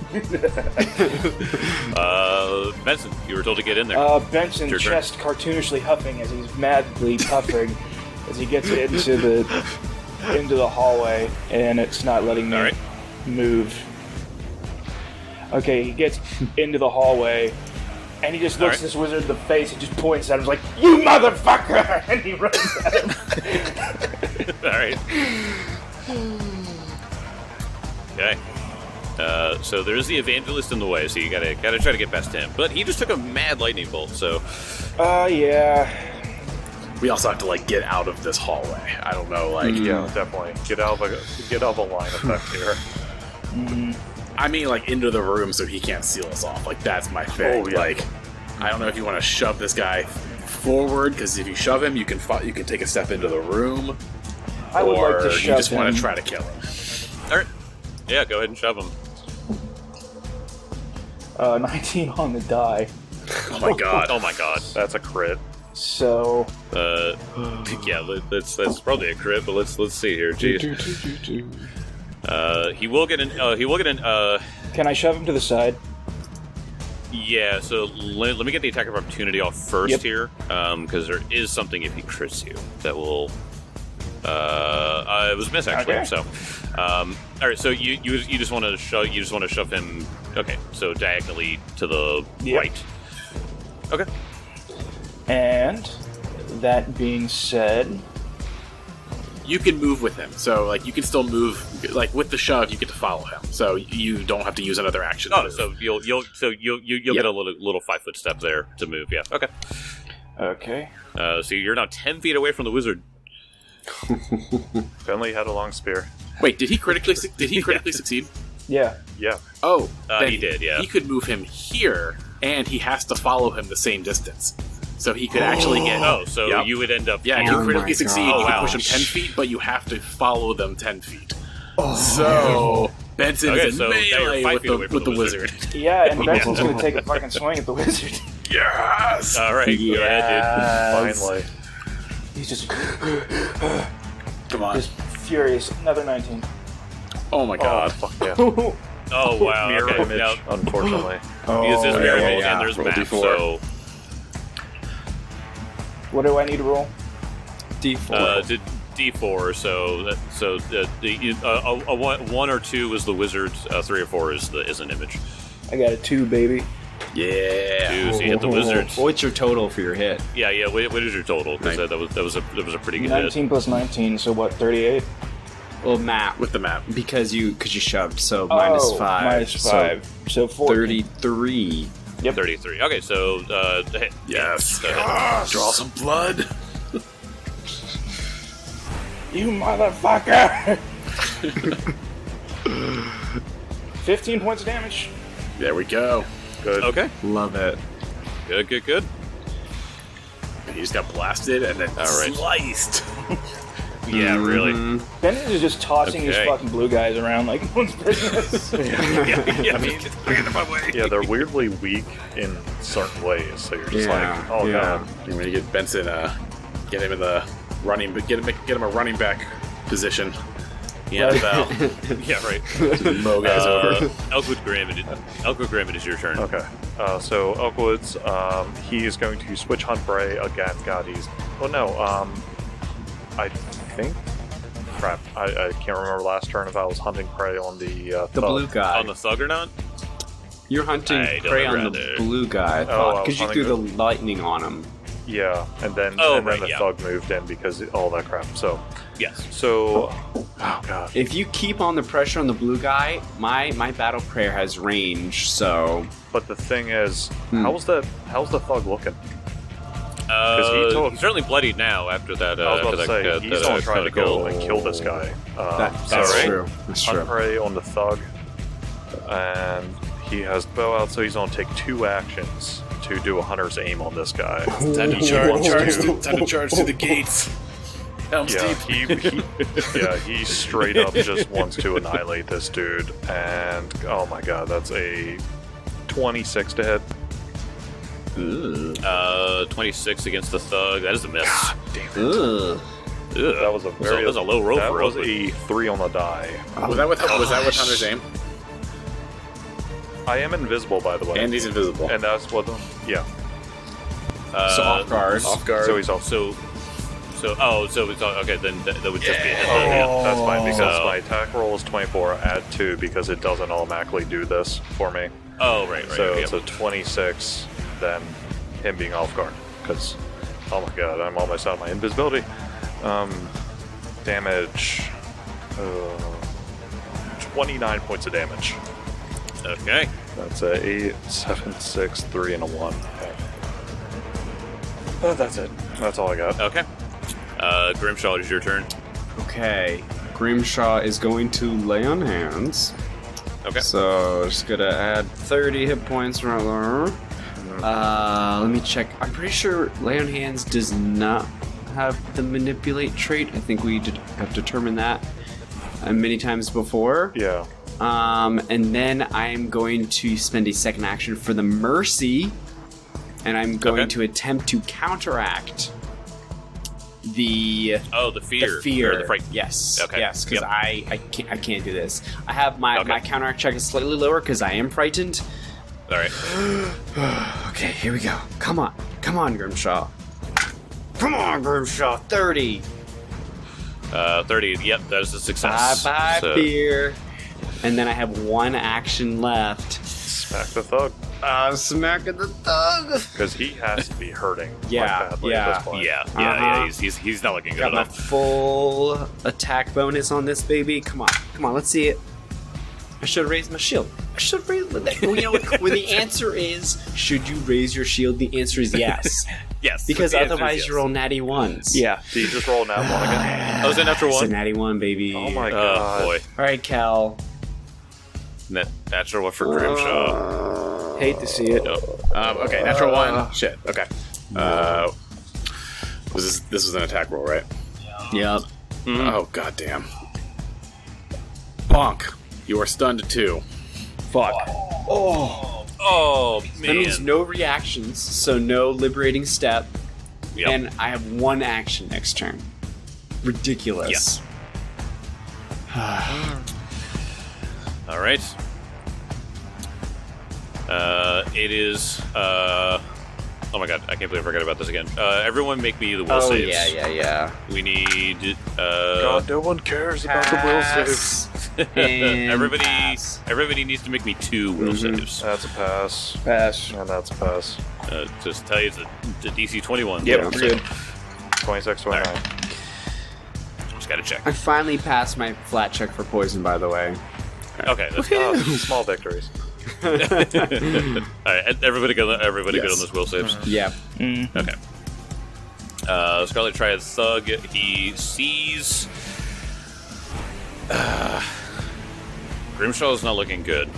Uh, Benson, you were told to get in there. Uh, Benson, Your turn. chest cartoonishly huffing as he's madly puffing as he gets into the into the hallway, and it's not letting me All right. move. Okay, he gets into the hallway, and he just looks All right. this wizard in the face and just points at him, like, "You motherfucker!" And he runs at him. All right. Okay. Uh, so there's the evangelist in the way, so you gotta gotta try to get past him. But he just took a mad lightning bolt, so Uh, yeah. We also have to like get out of this hallway. I don't know, like Yeah, definitely. Get out of a get out of a line effect here. I mean, like into the room so he can't seal us off. Like that's my thing. Oh, yeah. Like I don't know if you want to shove this guy forward because if you shove him, you can fi- you can take a step into the room, I would or like to you shove just want him. to try to kill him. all right. Yeah, go ahead and shove him. Uh, nineteen on the die. Oh my god! Oh my god. That's a crit. So, Uh, yeah, let- that's that's probably a crit, but let's let's see here. Jeez. Uh, he will get an. Uh, he will get an. Uh, can I shove him to the side? yeah. So let, let me get the attack of opportunity off first Yep. here, um, because there is something if he crits you that will. Uh, uh, it was a miss actually. Okay. So, um, all right. So you you you just want to shove you just want to shove him. Okay. So diagonally to the Yep. right. Okay. And that being said, You can move with him, so like you can still move. Like with the shove, you get to follow him, so you don't have to use another action. to Oh, move. so you'll you'll so you'll you, you'll Yep. get a little little five foot step there to move. Yeah. Okay. okay. Uh, so you're now ten feet away from the wizard. Finley had a long spear. Wait, did he critically? su- Did he critically succeed? Yeah. Yeah. Oh, Uh, then he did, yeah. He could move him here, and he has to follow him the same distance, so he could actually get. Oh, so Yep. you would end up. Yeah, if Oh you critically my succeed, God. you can Oh, push him ten ouch. feet, but you have to follow them ten feet. So Benson Okay, is in so now you're melee five with feet the, away from with the the wizard. wizard. Yeah, and Benson's gonna take a fucking swing at the wizard. Yes. All right, go ahead, Finally. He's just, Come on. just furious. Another nineteen. Oh my god. Oh, fuck yeah. dude. Oh wow. Mirror Okay. image, Now, unfortunately. because there's yeah, mirror yeah, image yeah. and there's Roll map. D four. So What do I need to roll? D four. uh, did D four. So that, so uh, the uh, a, a one, one or two is the wizard. Uh, three or four is the is an image. I got a two, baby. Yeah. Two, so you hit the wizard. What's your total for your hit? Yeah, yeah. What, what is your total? Because that, that was that was a that was a pretty good hit. nineteen plus nineteen, so what, thirty-eight? Well, map With the map. because you because you shoved, so minus Oh, five. Minus five. So, So fourteen. thirty-three. Yep. Thirty-three. Okay, so uh, hit. Yes. Go ahead. Draw some blood. You motherfucker! fifteen points of damage. There we go. Good. Okay. Love it. Good. Good. Good. He just got blasted and then All right. sliced. Yeah. Really. Mhm. Bennett is just tossing these Okay. fucking blue guys around like no one's business. yeah. Yeah. I mean, get out of my way. Yeah, they're weirdly weak in certain ways, so you're just Yeah, like, oh yeah. god. I'm gonna get Benson, uh, get him in the running, get him, get him a running back position. Yeah. About. Yeah. Right. Mow guys Uh, over. Elkwood Graham. It, Elkwood Graham. It is your turn. Okay. Uh, so Elkwoods, um, he is going to switch hunt prey again. God, he's. Oh no. Um, I think. Crap. I, I can't remember last turn if I was hunting prey on the uh, The thug. blue guy. On the thug or not? You're hunting I don't prey on the rather. blue guy. I Oh, I thought was because you hunting threw the lightning on him. Yeah, and then Oh, and then right, the yeah. thug moved in because it, all that crap. So Yes. so. Oh god. If you keep on the pressure on the blue guy, my my battle prayer has range. So But the thing is, Hmm. how's the how's the thug looking? Uh, he told- he's certainly bloodied now after that. Uh, I was after about to that, say uh, he's that, still uh, trying to critical. go and kill this guy. Um, that, so that's right. true. That's hunt true. prey on the thug, and he has bow out, so he's going to take two actions to do a hunter's aim on this guy. Time to charge, charge to, time to charge to the gates. Helm's Yeah, Deep. he, he, yeah, he straight up just wants to annihilate this dude, and oh my god, that's a twenty-six to hit. Ooh. Uh, twenty-six against the thug. That is a miss. God damn it. Ugh. Ugh. That was a very that was a low roll that for was us. a three on the die. Was that with was that with Hunter's aim? I am invisible, by the way, And he's invisible. and that's what. Yeah, Uh, So off guard. Off guard. so he's off. So, so oh, so it's okay. Then that, that would just be a hit. Oh, then, yeah. that's fine because So- my attack roll is twenty-four. Add two because it doesn't automatically do this for me. Oh, right, right. So okay, it's a twenty-six. Then him being off guard because oh my god, I'm almost out of my invisibility. Um, damage. Uh, twenty-nine points of damage. Okay. That's a eight, seven, six, three, and a one. Okay. Oh, that's it. That's all I got. Okay. Uh, Grimshaw, it is your turn. Okay. Grimshaw is going to lay on hands. Okay. So just gonna add thirty hit points right there. Uh, let me check. I'm pretty sure lay on hands does not have the manipulate trait. I think we did have determined that uh, many times before. Yeah. Um, and then I'm going to spend a second action for the mercy, and I'm going Okay. to attempt to counteract the Oh, the fear. the fear. Or the fright. Yes. Okay. Yes, because Yep. I I can't I can't do this. I have my Okay. my counteract check is slightly lower because I am frightened. All right. Okay, here we go. Come on, come on, Grimshaw. Come on, Grimshaw. Thirty. Uh, thirty. Yep, that is a Bye success. bye So- fear. And then I have one action left. Smack the thug. Uh, smack at the thug. Because he has to be hurting Yeah, quite badly yeah. at this point. Yeah, yeah, Uh-huh. yeah. He's, he's he's not looking good Got my enough. full attack bonus on this baby. Come on, come on, let's see it. I should have raised my shield. I should have raised. You know, when the answer is, should you raise your shield? The answer is yes, Yes, because the answer is otherwise yes. you roll natty ones. Yeah. Do you just roll that one again? Oh, was that natural It's a one? natty one, baby. Oh my Oh god. boy, All right, Cal. Net, natural one for Grimshaw. Hate to see it. Um, okay, natural one. Shit. Okay. Uh, was this this was an attack roll, right? Yep. Oh goddamn. Bonk. You are stunned to two. Fuck. Oh, Oh that means man. no reactions, so no liberating step, Yep. and I have one action next turn. Ridiculous. All right. Uh, it is. Uh, oh my god, I can't believe I forgot about this again. Uh, everyone, make me the will Oh saves. yeah, yeah, yeah. We need. Uh, God, no one cares about the will saves. And everybody, pass. everybody needs to make me two will Mhm. saves. That's a pass. Pass. And that's a pass. Uh, just tell you, it's a, it's a D C twenty-one. Yep, will we're save. good. twenty-six, twenty-nine. Just gotta check. I finally passed my flat check for poison, by the way. Okay. That's Oh, small victories. All right. Everybody good. Everybody good Yes. on this will saves. Yeah. Mm. Okay. Uh, Scarlet Triad Thug. He sees. Uh, Grimshaw is not looking good.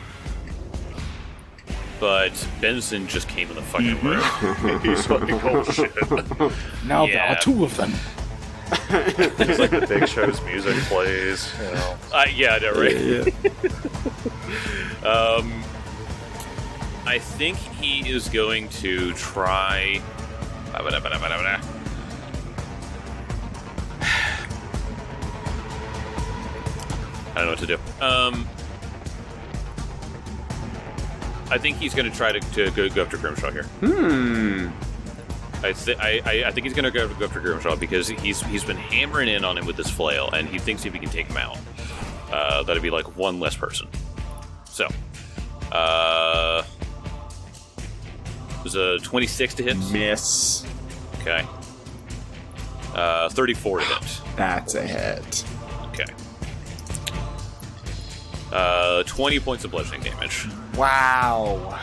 But Benson just came in the fucking room. He's like, oh shit. Now Yeah. there are two of them. It's like the Big Show's music plays, you know. Uh, yeah, I know, right? um, I think he is going to try. I don't know what to do. Um, I think he's going to try to, to go, go after Grimshaw here. Hmm. I, th- I, I I think he's going to go, go after Grimshaw because he's he's been hammering in on him with this flail, and he thinks if he can take him out, uh, that'd be like one less person. So, uh, there's a twenty-six to hit. Miss. Okay. Uh, thirty-four to hit. That's a hit. Okay. Uh, twenty points of bludgeoning damage. Wow.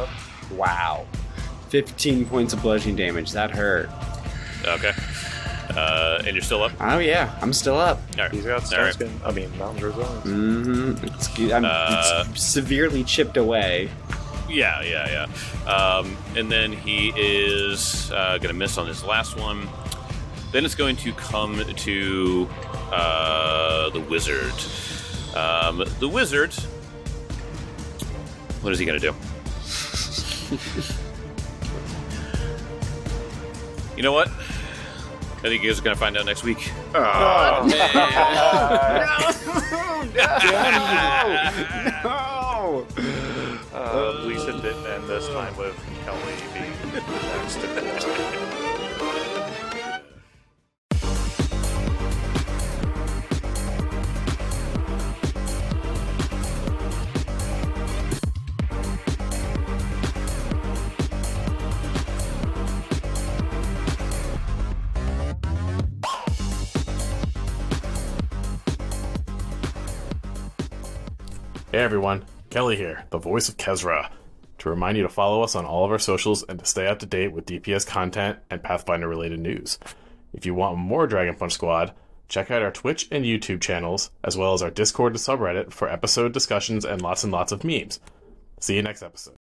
Wow. fifteen points of bludgeoning damage. That hurt. Okay. Uh, and you're still up? Oh, yeah. I'm still up. All right. He's got All right. skin. I mean, mountain resilience. Mm-hmm. It's, I'm Uh, it's severely chipped away. Yeah, yeah, yeah. Um, and then he is uh, going to miss on his last one. Then it's going to come to uh, the wizard. Um, the wizard. What is he going to do? You know what? I think you guys are going to find out next week. Oh, man. No! Uh, at least it didn't end this time with Kelly being next to Clark. Hey everyone, Kelly here, the voice of Kezra, to remind you to follow us on all of our socials and to stay up to date with D P S content and Pathfinder related news. If you want more Dragon Punch Squad, check out our Twitch and YouTube channels, as well as our Discord and subreddit for episode discussions and lots and lots of memes. See you next episode.